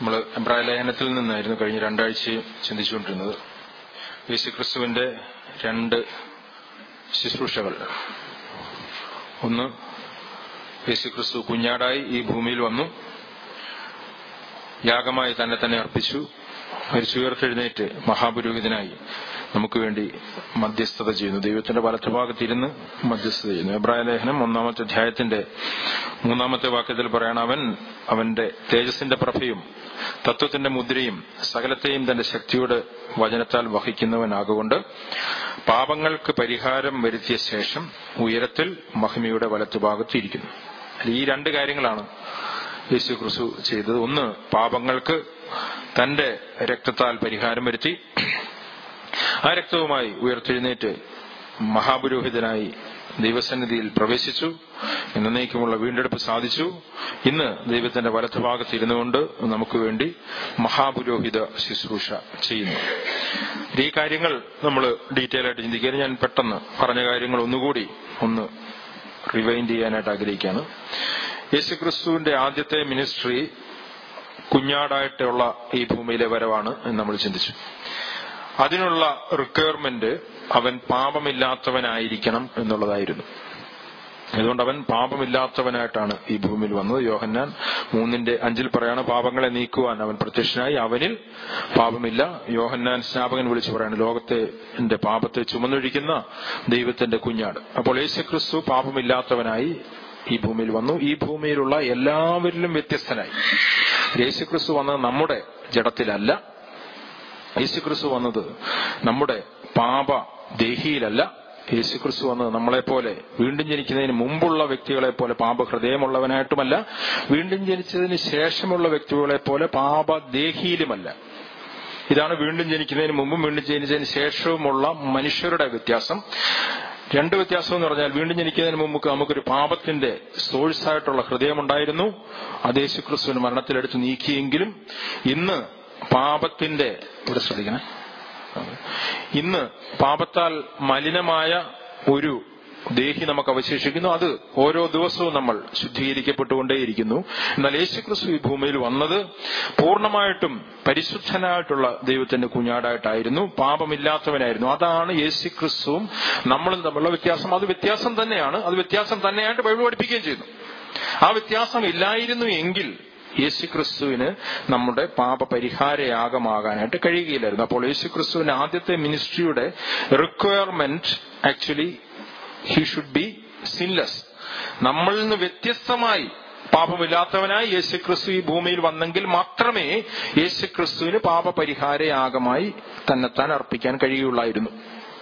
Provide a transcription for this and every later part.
നമ്മൾ എബ്രായ ലേഖനത്തിൽ നിന്നായിരുന്നു കഴിഞ്ഞ രണ്ടാഴ്ചയും ചിന്തിച്ചുകൊണ്ടിരുന്നത്. യേശുക്രിസ്തുവിന്റെ രണ്ട് ശുശ്രൂഷകൾ. ഒന്ന്, യേശുക്രിസ്തു കുഞ്ഞാടായി ഈ ഭൂമിയിൽ വന്നു, യാഗമായി തന്നെ അർപ്പിച്ചു, മരിച്ചുയർത്തെഴുന്നേറ്റ് മഹാപുരോഹിതനായി നമുക്ക് വേണ്ടി മധ്യസ്ഥത ചെയ്യുന്നു. ദൈവത്തിന്റെ വലത്തുഭാഗത്തിരുന്ന് മധ്യസ്ഥത ചെയ്യുന്നു. എബ്രായ ലേഖനം 1-ാമത്തെ അധ്യായത്തിന്റെ 3-ാമത്തെ വാക്യത്തിൽ പറയണം, അവന്റെ തേജസ്സിന്റെ പ്രഭയും തത്വത്തിന്റെ മുദ്രയും സകലത്തെയും തന്റെ ശക്തിയുടെ വചനത്താൽ വഹിക്കുന്നവനാകൊണ്ട് പാപങ്ങൾക്ക് പരിഹാരം വരുത്തിയ ശേഷം ഉയരത്തിൽ മഹിമയുടെ വലത്തുഭാഗത്തിരിക്കുന്നു. ഈ രണ്ട് കാര്യങ്ങളാണ് യേശു ക്രിസ്തു ചെയ്തത്. ഒന്ന്, പാപങ്ങൾക്ക് തന്റെ രക്തത്താൽ പരിഹാരം വരുത്തി, ആ രക്തവുമായി ഉയർത്തെഴുന്നേറ്റ് മഹാപുരോഹിതനായി ദൈവസന്നിധിയിൽ പ്രവേശിച്ചു, എന്നേക്കുമുള്ള വീണ്ടെടുപ്പ് സാധിച്ചു. ഇന്ന് ദൈവത്തിന്റെ വലത്തുഭാഗത്ത് ഇരുന്നുകൊണ്ട് നമുക്ക് വേണ്ടി മഹാപുരോഹിത ശുശ്രൂഷ ചെയ്യുന്നു. ഈ കാര്യങ്ങൾ നമ്മൾ ഡീറ്റെയിൽ ആയിട്ട് ചിന്തിക്കുക. ഞാൻ പെട്ടെന്ന് പറഞ്ഞ കാര്യങ്ങൾ ഒന്നുകൂടി റിവൈൻഡ് ചെയ്യാനായിട്ട് ആഗ്രഹിക്കുകയാണ്. യേശുക്രിസ്തുവിന്റെ ആദ്യത്തെ മിനിസ്ട്രി കുഞ്ഞാടായിട്ടുള്ള ഈ ഭൂമിയിലെ വരവാണ് എന്ന് നമ്മൾ ചിന്തിച്ചു. അതിനുള്ള റിക്വയർമെന്റ് അവൻ പാപമില്ലാത്തവനായിരിക്കണം എന്നുള്ളതായിരുന്നു. അതുകൊണ്ട് അവൻ പാപമില്ലാത്തവനായിട്ടാണ് ഈ ഭൂമിയിൽ വന്നത്. യോഹന്നാൻ 3:5 പറയാണ്, പാപങ്ങളെ നീക്കുവാൻ അവൻ പ്രത്യക്ഷനായി, അവനിൽ പാപമില്ല. യോഹന്നാൻ സ്നാപകൻ വിളിച്ചു പറയാണ്, ലോകത്തിന്റെ പാപത്തെ ചുമന്നൊഴിക്കുന്ന ദൈവത്തിന്റെ കുഞ്ഞാട്. അപ്പോൾ യേശുക്രിസ്തു പാപമില്ലാത്തവനായി ഈ ഭൂമിയിൽ വന്നു. ഈ ഭൂമിയിലുള്ള എല്ലാവരിലും വ്യത്യസ്തനായി. യേശുക്രിസ്തു വന്നത് നമ്മുടെ ജഡത്തിലല്ല. യേശുക്രിസ്തു വന്നത് നമ്മുടെ പാപദേഹിയിലല്ല. യേശുക്രിസ്തു വന്നത് നമ്മളെപ്പോലെ വീണ്ടും ജനിക്കുന്നതിന് മുമ്പുള്ള വ്യക്തികളെ പോലെ പാപഹൃദയമുള്ളവനായിട്ടുമല്ല, വീണ്ടും ജനിച്ചതിന് ശേഷമുള്ള വ്യക്തികളെ പോലെ പാപദേഹിയിലുമല്ല. ഇതാണ് വീണ്ടും ജനിക്കുന്നതിന് മുമ്പും വീണ്ടും ജനിച്ചതിന് ശേഷവുമുള്ള മനുഷ്യരുടെ വ്യത്യാസം. രണ്ട് വ്യത്യാസം എന്ന് പറഞ്ഞാൽ, വീണ്ടും ജനിക്കുന്നതിന് മുമ്പ് നമുക്കൊരു പാപത്തിന്റെ സോഴ്സായിട്ടുള്ള ഹൃദയമുണ്ടായിരുന്നു. അത് യേശുക്രിസ്തുവിന് മരണത്തിലെടുത്ത് നീക്കിയെങ്കിലും ഇന്ന് പാപത്തിന്റെ ഇന്ന് പാപത്താൽ മലിനമായ ഒരു ദേഹി നമുക്ക് അവശേഷിക്കുന്നു. അത് ഓരോ ദിവസവും നമ്മൾ ശുദ്ധീകരിക്കപ്പെട്ടുകൊണ്ടേയിരിക്കുന്നു. എന്നാൽ യേശുക്രിസ്തു ഈ ഭൂമിയിൽ വന്നത് പൂർണ്ണമായിട്ടും പരിശുദ്ധനായിട്ടുള്ള ദൈവത്തിന്റെ കുഞ്ഞാടായിട്ടായിരുന്നു, പാപമില്ലാത്തവനായിരുന്നു. അതാണ് യേശുക്രിസ്തുവും നമ്മളും തമ്മിലുള്ള വ്യത്യാസം. അത് വ്യത്യാസം തന്നെയാണ്. അത് വ്യത്യാസം തന്നെയായിട്ട് ബൈബിൾ പഠിപ്പിക്കുകയും ചെയ്യുന്നു. ആ വ്യത്യാസം ഇല്ലായിരുന്നു എങ്കിൽ യേശുക്രിസ്തുവിന് നമ്മുടെ പാപപരിഹാരയാഗമാകാനായിട്ട് കഴിയുകയില്ലായിരുന്നു. അപ്പോൾ യേശുക്രിസ്തുവിന്റെ ആദ്യത്തെ മിനിസ്ട്രിയുടെ requirement actually he should be sinless. നമ്മളിൽ നിന്ന് വ്യത്യസ്തമായി പാപമില്ലാത്തവനായി യേശുക്രിസ്തു ഈ ഭൂമിയിൽ വന്നെങ്കിൽ മാത്രമേ യേശുക്രിസ്തുവിന് പാപപരിഹാരയാഗമായി തന്നെത്താൻ അർപ്പിക്കാൻ കഴിയുകയുള്ളായിരുന്നു.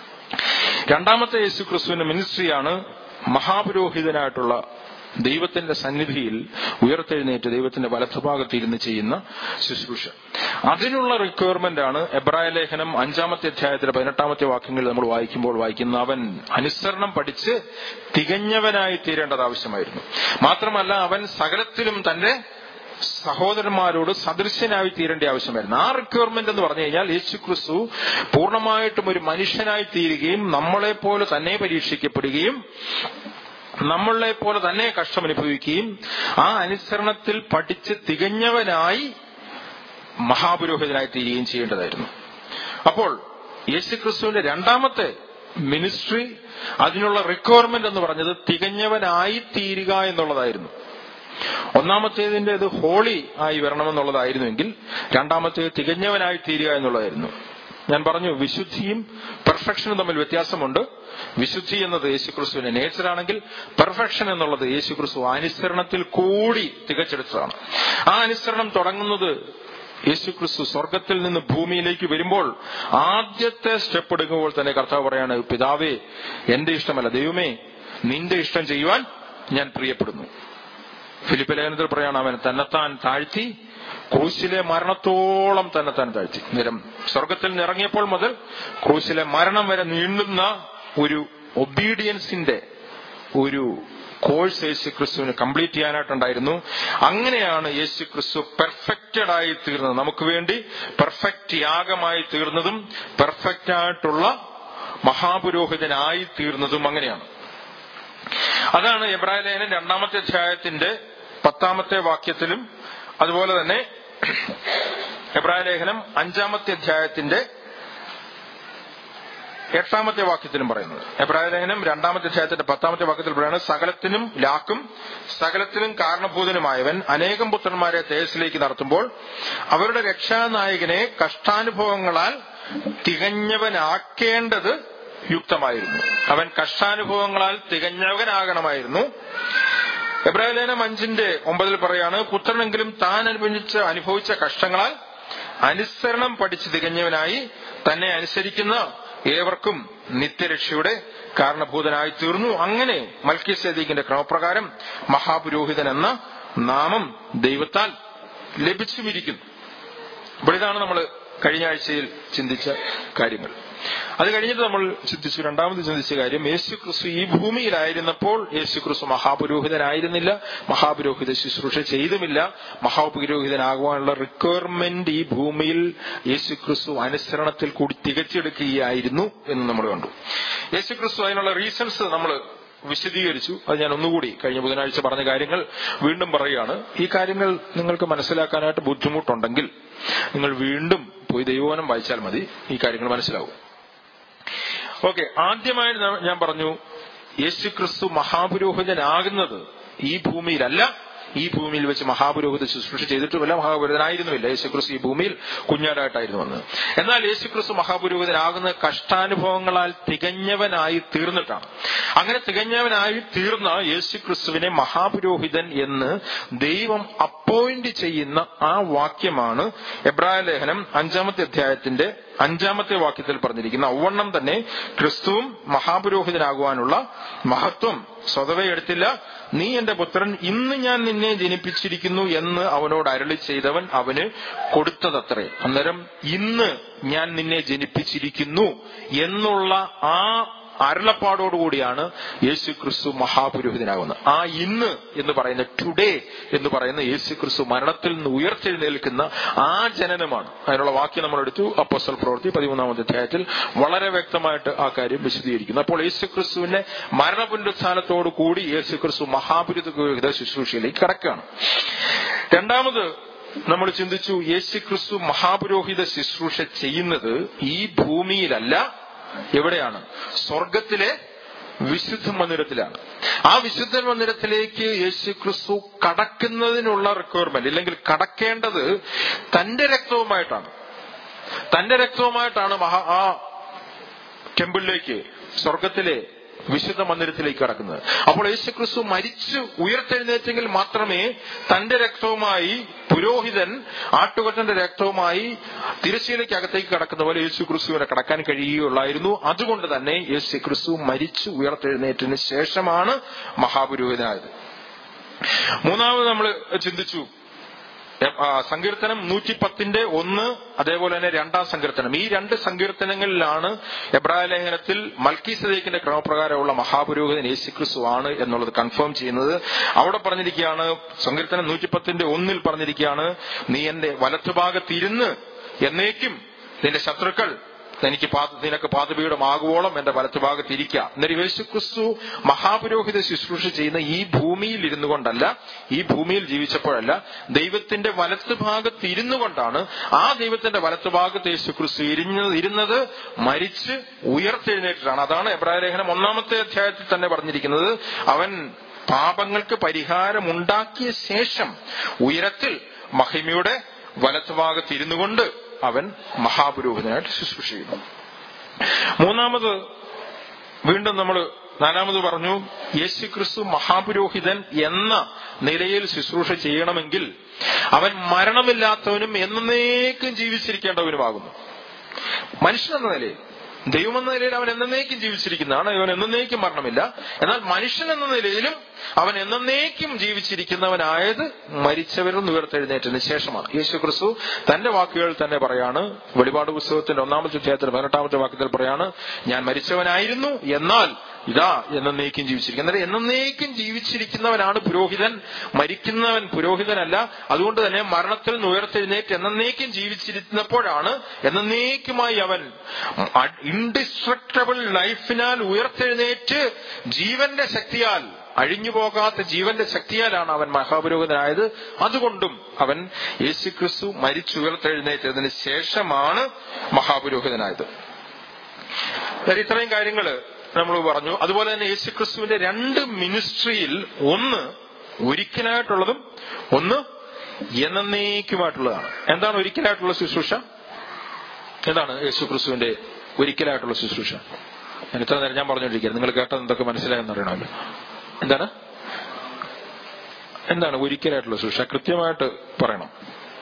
രണ്ടാമത്തെ യേശുക്രിസ്തുവിന്റെ മിനിസ്ട്രിയാണ് മഹാപുരോഹിതനായിട്ടുള്ള ദൈവത്തിന്റെ സന്നിധിയിൽ ഉയർത്തെഴുന്നേറ്റ് ദൈവത്തിന്റെ വലത്തുഭാഗത്ത് ഇരുന്ന് ചെയ്യുന്ന ശുശ്രൂഷ. അതിനുള്ള റിക്വയർമെന്റ് ആണ് എബ്രായ ലേഖനം 5-ാമത്തെ അധ്യായത്തിലെ 18-ാമത്തെ വാക്യങ്ങളിൽ നമ്മൾ വായിക്കുന്ന, അവൻ അനുസരണം പഠിച്ച് തികഞ്ഞവനായി തീരേണ്ടത് ആവശ്യമായിരുന്നു. മാത്രമല്ല, അവൻ സകലത്തിലും തന്റെ സഹോദരന്മാരോട് സദൃശ്യനായി തീരേണ്ട ആവശ്യമായിരുന്നു. ആ റിക്വയർമെന്റ് എന്ന് പറഞ്ഞു കഴിഞ്ഞാൽ, യേശുക്രിസ്തു പൂർണ്ണമായിട്ടും ഒരു മനുഷ്യനായി തീരുകയും നമ്മളെപ്പോലെ തന്നെ പരീക്ഷിക്കപ്പെടുകയും നമ്മളെ പോലെ തന്നെ കഷ്ടമനുഭവിക്കുകയും ആ അനുസരണത്തിൽ പഠിച്ച് തികഞ്ഞവനായി മഹാപുരോഹിതനായി തീരുകയും ചെയ്യേണ്ടതായിരുന്നു. അപ്പോൾ യേശുക്രിസ്തുവിന്റെ രണ്ടാമത്തെ മിനിസ്ട്രി, അതിനുള്ള റിക്വയർമെന്റ് എന്ന് പറഞ്ഞത് തികഞ്ഞവനായി തീരുക എന്നുള്ളതായിരുന്നു. ഒന്നാമത്തേതിന്റെ ഇത് ഹോളി ആയി വരണമെന്നുള്ളതായിരുന്നുവെങ്കിൽ രണ്ടാമത്തേത് തികഞ്ഞവനായി തീരുക എന്നുള്ളതായിരുന്നു. ഞാൻ പറഞ്ഞു, വിശുദ്ധിയും പെർഫെക്ഷനും തമ്മിൽ വ്യത്യാസമുണ്ട്. വിശുദ്ധി എന്നത് യേശുക്രിസ്തുവിന്റെ നേച്ചറാണെങ്കിൽ, പെർഫെക്ഷൻ എന്നുള്ളത് യേശുക്രിസ്തു അനുസരണത്തിൽ കൂടി തികച്ചെടുത്തതാണ്. ആ അനുസരണം തുടങ്ങുന്നത് യേശുക്രിസ്തു സ്വർഗത്തിൽ നിന്ന് ഭൂമിയിലേക്ക് വരുമ്പോൾ ആദ്യത്തെ സ്റ്റെപ്പ് എടുക്കുമ്പോൾ തന്നെ കർത്താവ് പറയാണ്, പിതാവേ, എന്റെ ഇഷ്ടമല്ല, ദൈവമേ, നിന്റെ ഇഷ്ടം ചെയ്യുവാൻ ഞാൻ പ്രിയപ്പെടുന്നു. ഫിലിപ്പി ലേഖനത്തിൽ പറയാണ്, അവൻ തന്നെത്താൻ താഴ്ത്തി, ക്രൂശിലെ മരണത്തോളം തന്നെത്താൻ താഴ്ത്തി. നേരം സ്വർഗത്തിൽ നിന്ന് ഇറങ്ങിയപ്പോൾ മുതൽ ക്രൂശിലെ മരണം വരെ നീണ്ടുന്ന ഒരു ഒബീഡിയൻസിന്റെ ഒരു കോഴ്സ് യേശുക്രിസ്തുവിന് കംപ്ലീറ്റ് ചെയ്യാനായിട്ടുണ്ടായിരുന്നു. അങ്ങനെയാണ് യേശുക്രിസ്തു പെർഫെക്റ്റഡ് ആയി തീർന്നത്. നമുക്ക് വേണ്ടി പെർഫെക്റ്റ് യാഗമായി തീർന്നതും പെർഫെക്റ്റ് ആയിട്ടുള്ള മഹാപുരോഹിതനായി തീർന്നതും അങ്ങനെയാണ്. അതാണ് എബ്രായ ലേഖനം 2-ാമത്തെ അധ്യായത്തിന്റെ 10-ാമത്തെ വാക്യത്തിലും അതുപോലെ തന്നെ എബ്രായ ലേഖനം 5-ാമത്തെ അധ്യായത്തിന്റെ 8-ാമത്തെ വാക്യത്തിലും പറയുന്നത്. എബ്രായ ലേഖനം 2-ാമത്തെ അധ്യായത്തിന്റെ 10-ാമത്തെ വാക്യത്തിൽ പറയുന്നത്, സകലത്തിനും ലാക്കും സകലത്തിനും കാരണഭൂതനുമായവൻ അനേകം പുത്രന്മാരെ തേജസ്സിലേക്ക് നടത്തുമ്പോൾ അവരുടെ രക്ഷാനായകനെ കഷ്ടാനുഭവങ്ങളാൽ തികഞ്ഞവനാക്കേണ്ടത് യുക്തമായിരുന്നു. അവൻ കഷ്ടാനുഭവങ്ങളാൽ തികഞ്ഞവനാകണമായിരുന്നു. എബ്രായ ലേഖനം 5:9 പറയാണ്, പുത്രനെങ്കിലും താൻ അനുഭവിച്ച കഷ്ടങ്ങളാൽ അനുസരണം പഠിച്ച് തികഞ്ഞവനായി തന്നെ അനുസരിക്കുന്ന ഏവർക്കും നിത്യരക്ഷയുടെ കാരണഭൂതനായി തീർന്നു. അങ്ങനെ മൽക്കീസേദെക്കിന്റെ ക്രമപ്രകാരം മഹാപുരോഹിതൻ എന്ന നാമം ദൈവത്താൽ ലഭിച്ചുമിരിക്കുന്നു. അപ്പോൾ ഇതാണ് നമ്മൾ കഴിഞ്ഞ ആഴ്ചയിൽ ചിന്തിച്ച കാര്യങ്ങൾ. അത് കഴിഞ്ഞിട്ട് നമ്മൾ രണ്ടാമത് ചിന്തിച്ച കാര്യം, യേശുക്രിസ്തു ഈ ഭൂമിയിലായിരുന്നപ്പോൾ യേശുക്രിസ്തു മഹാപുരോഹിതനായിരുന്നില്ല, മഹാപുരോഹിത ശുശ്രൂഷ ചെയ്തുമില്ല. മഹാപുരോഹിതനാകുവാനുള്ള റിക്വയർമെന്റ് ഈ ഭൂമിയിൽ യേശുക്രിസ്തു അനുസരണത്തിൽ കൂടി തികച്ചെടുക്കുകയായിരുന്നു എന്ന് നമ്മൾ കണ്ടു. യേശുക്രിസ്തു അതിനുള്ള റീസൺസ് നമ്മൾ വിശദീകരിച്ചു. അത് ഞാൻ ഒന്നുകൂടി കഴിഞ്ഞ ബുധനാഴ്ച പറഞ്ഞ കാര്യങ്ങൾ വീണ്ടും പറയുകയാണ്. ഈ കാര്യങ്ങൾ നിങ്ങൾക്ക് മനസ്സിലാക്കാനായിട്ട് ബുദ്ധിമുട്ടുണ്ടെങ്കിൽ നിങ്ങൾ വീണ്ടും പോയി ദൈവവചനം വായിച്ചാൽ മതി, ഈ കാര്യങ്ങൾ മനസ്സിലാവും. ഓക്കെ, ആദ്യമായി ഞാൻ പറഞ്ഞു, യേശുക്രിസ്തു മഹാപുരോഹിതനാകുന്നത് ഈ ഭൂമിയിലല്ല. ഈ ഭൂമിയിൽ വെച്ച് മഹാപുരോഹിത ശുശ്രൂഷ ചെയ്തിട്ടുമില്ല, മഹാപുരോഹിതനായിരുന്നുമില്ല. യേശുക്രിസ്തു ഈ ഭൂമിയിൽ കുഞ്ഞാടായിട്ടായിരുന്നു വന്നത്. എന്നാൽ യേശുക്രിസ്തു മഹാപുരോഹിതനാകുന്ന കഷ്ടാനുഭവങ്ങളാൽ തികഞ്ഞവനായി തീർന്നിട്ടാണ്. അങ്ങനെ തികഞ്ഞവനായി തീർന്ന യേശുക്രിസ്തുവിനെ മഹാപുരോഹിതൻ എന്ന് ദൈവം അപ്പോയിന്റ് ചെയ്യുന്ന ആ വാക്യമാണ് എബ്രായ ലേഖനം 5-ാമത്തെ അധ്യായത്തിന്റെ 5-ാമത്തെ വാക്യത്തിൽ പറഞ്ഞിരിക്കുന്ന, ഔവണ്ണം തന്നെ ക്രിസ്തുവും മഹാപുരോഹിതനാകുവാനുള്ള മഹത്വം സ്വതവേ എടുത്തില്ല. നീ എന്റെ പുത്രൻ, ഇന്ന് ഞാൻ നിന്നെ ജനിപ്പിച്ചിരിക്കുന്നു എന്ന് അവനോട് അരുളി ചെയ്തവൻ അവന് കൊടുത്തതത്രേ. അന്നേരം ഇന്ന് ഞാൻ നിന്നെ ജനിപ്പിച്ചിരിക്കുന്നു എന്നുള്ള ആ അരുളപ്പാടോടുകൂടിയാണ് യേശുക്രിസ്തു മഹാപുരോഹിതനാകുന്നത്. ആ ഇന്ന് എന്ന് പറയുന്ന, ടുഡേ എന്ന് പറയുന്ന യേശുക്രിസ്തു മരണത്തിൽ നിന്ന് ഉയർത്തെഴുന്നേൽക്കുന്ന ആ ജനനമാണ്. അതിനുള്ള വാക്യം നമ്മൾ എടുത്തു. അപ്പോസ്തല പ്രവൃത്തി 13-ാമത്തെ അധ്യായത്തിൽ വളരെ വ്യക്തമായിട്ട് ആ കാര്യം വിശദീകരിക്കുന്നു. അപ്പോൾ യേശുക്രിസ്തുവിന്റെ മരണപുനരുത്ഥാനത്തോടു കൂടി യേശുക്രിസ്തു മഹാപുരോഹിത ശുശ്രൂഷയിലേക്ക് കടക്കുകയാണ്. രണ്ടാമത് നമ്മൾ ചിന്തിച്ചു, യേശുക്രിസ്തു മഹാപുരോഹിത ശുശ്രൂഷ ചെയ്യുന്നത് ഈ ഭൂമിയിലല്ല. എവിടെയാണ്? സ്വർഗത്തിലെ വിശുദ്ധ മന്ദിരത്തിലാണ്. ആ വിശുദ്ധ മന്ദിരത്തിലേക്ക് യേശുക്രിസ്തു കടക്കുന്നതിനുള്ള റിക്വയർമെന്റ്, ഇല്ലെങ്കിൽ കടക്കേണ്ടത് തന്റെ രക്തവുമായിട്ടാണ്. തന്റെ രക്തവുമായിട്ടാണ് ആ ടെമ്പിളിലേക്ക്, സ്വർഗത്തിലെ വിശുദ്ധ മന്ദിരത്തിലേക്ക് കടക്കുന്നത്. അപ്പോൾ യേശുക്രിസ്തു മരിച്ചു ഉയർത്തെഴുന്നേറ്റെങ്കിൽ മാത്രമേ തന്റെ രക്തവുമായി, പുരോഹിതൻ ആട്ടുകൊറ്റന്റെ രക്തവുമായി തിരശ്ശീലയ്ക്ക് അകത്തേക്ക് കടക്കുന്ന പോലെ യേശുക്രിസ്തുവിനെ കടക്കാൻ കഴിയുകയുള്ളായിരുന്നു. അതുകൊണ്ട് തന്നെ യേശുക്രിസ്തു മരിച്ചു ഉയർത്തെഴുന്നേറ്റതിന് ശേഷമാണ് മഹാപുരോഹിതനായത്. മൂന്നാമത് നമ്മൾ ചിന്തിച്ചു, സങ്കീർത്തനം 110:1, അതേപോലെ തന്നെ 2-ാം സങ്കീർത്തനം. ഈ 2 സങ്കീർത്തനങ്ങളിലാണ് എബ്രായ ലേഖനത്തിൽ മൽക്കീസേദെക്കിന്റെ ക്രമപ്രകാരമുള്ള മഹാപുരോഹിതൻ യേശുക്രിസ്തു ആണ് എന്നുള്ളത് കൺഫേം ചെയ്യുന്നത്. അവിടെ പറഞ്ഞിരിക്കുകയാണ്, സങ്കീർത്തനം 110:1 പറഞ്ഞിരിക്കുകയാണ്, നീ എന്റെ വലത്തുഭാഗത്തിരുന്ന് എന്നേക്കും നിന്റെ ശത്രുക്കൾ നിനക്ക് പാദപീഠമാകുവോളം എന്റെ വലത്തുഭാഗത്തിരിക്കുക. എന്നൊരു യേശുക്രിസ്തു മഹാപുരോഹിത ശുശ്രൂഷ ചെയ്യുന്ന ഈ ഭൂമിയിൽ ഇരുന്നു കൊണ്ടല്ല, ഈ ഭൂമിയിൽ ജീവിച്ചപ്പോഴല്ല, ദൈവത്തിന്റെ വലത്തുഭാഗത്തിരുന്നു കൊണ്ടാണ്. ആ ദൈവത്തിന്റെ വലത്തുഭാഗത്ത് യേശുക്രിസ്തു ഇരുന്നത് മരിച്ച് ഉയർത്തെഴുന്നേറ്റിട്ടാണ്. അതാണ് എബ്രായ ലേഖനം 1-ാമത്തെ അധ്യായത്തിൽ തന്നെ പറഞ്ഞിരിക്കുന്നത്. അവൻ പാപങ്ങൾക്ക് പരിഹാരമുണ്ടാക്കിയ ശേഷം ഉയരത്തിൽ മഹിമയുടെ വലത്തുഭാഗത്തിരുന്നു കൊണ്ട് അവൻ മഹാപുരോഹിതനായിട്ട് ശുശ്രൂഷ ചെയ്യുന്നു. മൂന്നാമത് വീണ്ടും നമ്മൾ 4-ാമത് പറഞ്ഞു, യേശുക്രിസ്തു മഹാപുരോഹിതൻ എന്ന നിലയിൽ ശുശ്രൂഷ ചെയ്യണമെങ്കിൽ അവൻ മരണമില്ലാത്തവനും എന്നേക്കും ജീവിച്ചിരിക്കേണ്ടവനുമാകുന്നു. മനുഷ്യനെന്ന നിലയിൽ, ദൈവമെന്ന നിലയിൽ അവൻ എന്നേക്കും ജീവിച്ചിരിക്കുന്നതാണ്. അവൻ എന്നേക്കും മരണമില്ല. എന്നാൽ മനുഷ്യൻ എന്ന നിലയിലും അവൻ എന്നേക്കും ജീവിച്ചിരിക്കുന്നവനായത് മരിച്ചവരിൽ നിന്ന് ഉയർത്തെഴുന്നേറ്റതിന് ശേഷമാണ്. യേശുക്രിസ്തു തന്റെ വാക്കുകൾ തന്നെ പറയാണ്. വെളിപാട് പുസ്തകത്തിന്റെ 1-ാമത്തെ അധ്യായത്തിൽ 18-ാമത്തെ വാക്യത്തിൽ പറയാണ്, ഞാൻ മരിച്ചവനായിരുന്നു, എന്നാൽ ഇതാ എന്നേക്കും ജീവിച്ചിരിക്കും. എന്നാൽ എന്നേക്കും ജീവിച്ചിരിക്കുന്നവനാണ് പുരോഹിതൻ. മരിക്കുന്നവൻ പുരോഹിതനല്ല. അതുകൊണ്ട് തന്നെ മരണത്തിൽ നിന്ന് ഉയർത്തെഴുന്നേറ്റ് എന്നേക്കും ജീവിച്ചിരുന്നപ്പോഴാണ് എന്നേക്കുമായി അവൻ ഇൻഡിസ്ട്രക്റ്റബിൾ ലൈഫിനാൽ ഉയർത്തെഴുന്നേറ്റ് ജീവന്റെ ശക്തിയാൽ അഴിഞ്ഞുപോകാത്ത ജീവന്റെ ശക്തിയാലാണ് അവൻ മഹാപുരോഹിതനായത്. അതുകൊണ്ടും അവൻ യേശുക്രിസ്തു മരിച്ചുയർത്തെഴുന്നേറ്റതിന് ശേഷമാണ് മഹാപുരോഹിതനായത്. ഇത്രയും കാര്യങ്ങൾ നമ്മൾ പറഞ്ഞു. അതുപോലെ തന്നെ യേശുക്രിസ്തുവിന്റെ രണ്ട് മിനിസ്ട്രിയിൽ, ഒന്ന് ഒരിക്കലായിട്ടുള്ളതും ഒന്ന് എന്നേക്കുമായിട്ടുള്ളതാണ്. എന്താണ് ഒരിക്കലായിട്ടുള്ള ശുശ്രൂഷ? എന്താണ് യേശുക്രിസ്തുവിന്റെ ഒരിക്കലായിട്ടുള്ള ശുശ്രൂഷ? ഞാൻ ഇത്ര നേരം ഞാൻ പറഞ്ഞുകൊണ്ടിരിക്കുന്നത്, നിങ്ങൾ കേട്ടത് എന്തൊക്കെ മനസ്സിലായെന്ന് അറിയണമല്ലോ. എന്താണ് ഒരിക്കലായിട്ടുള്ള ശുശ്രൂഷ? കൃത്യമായിട്ട് പറയണം.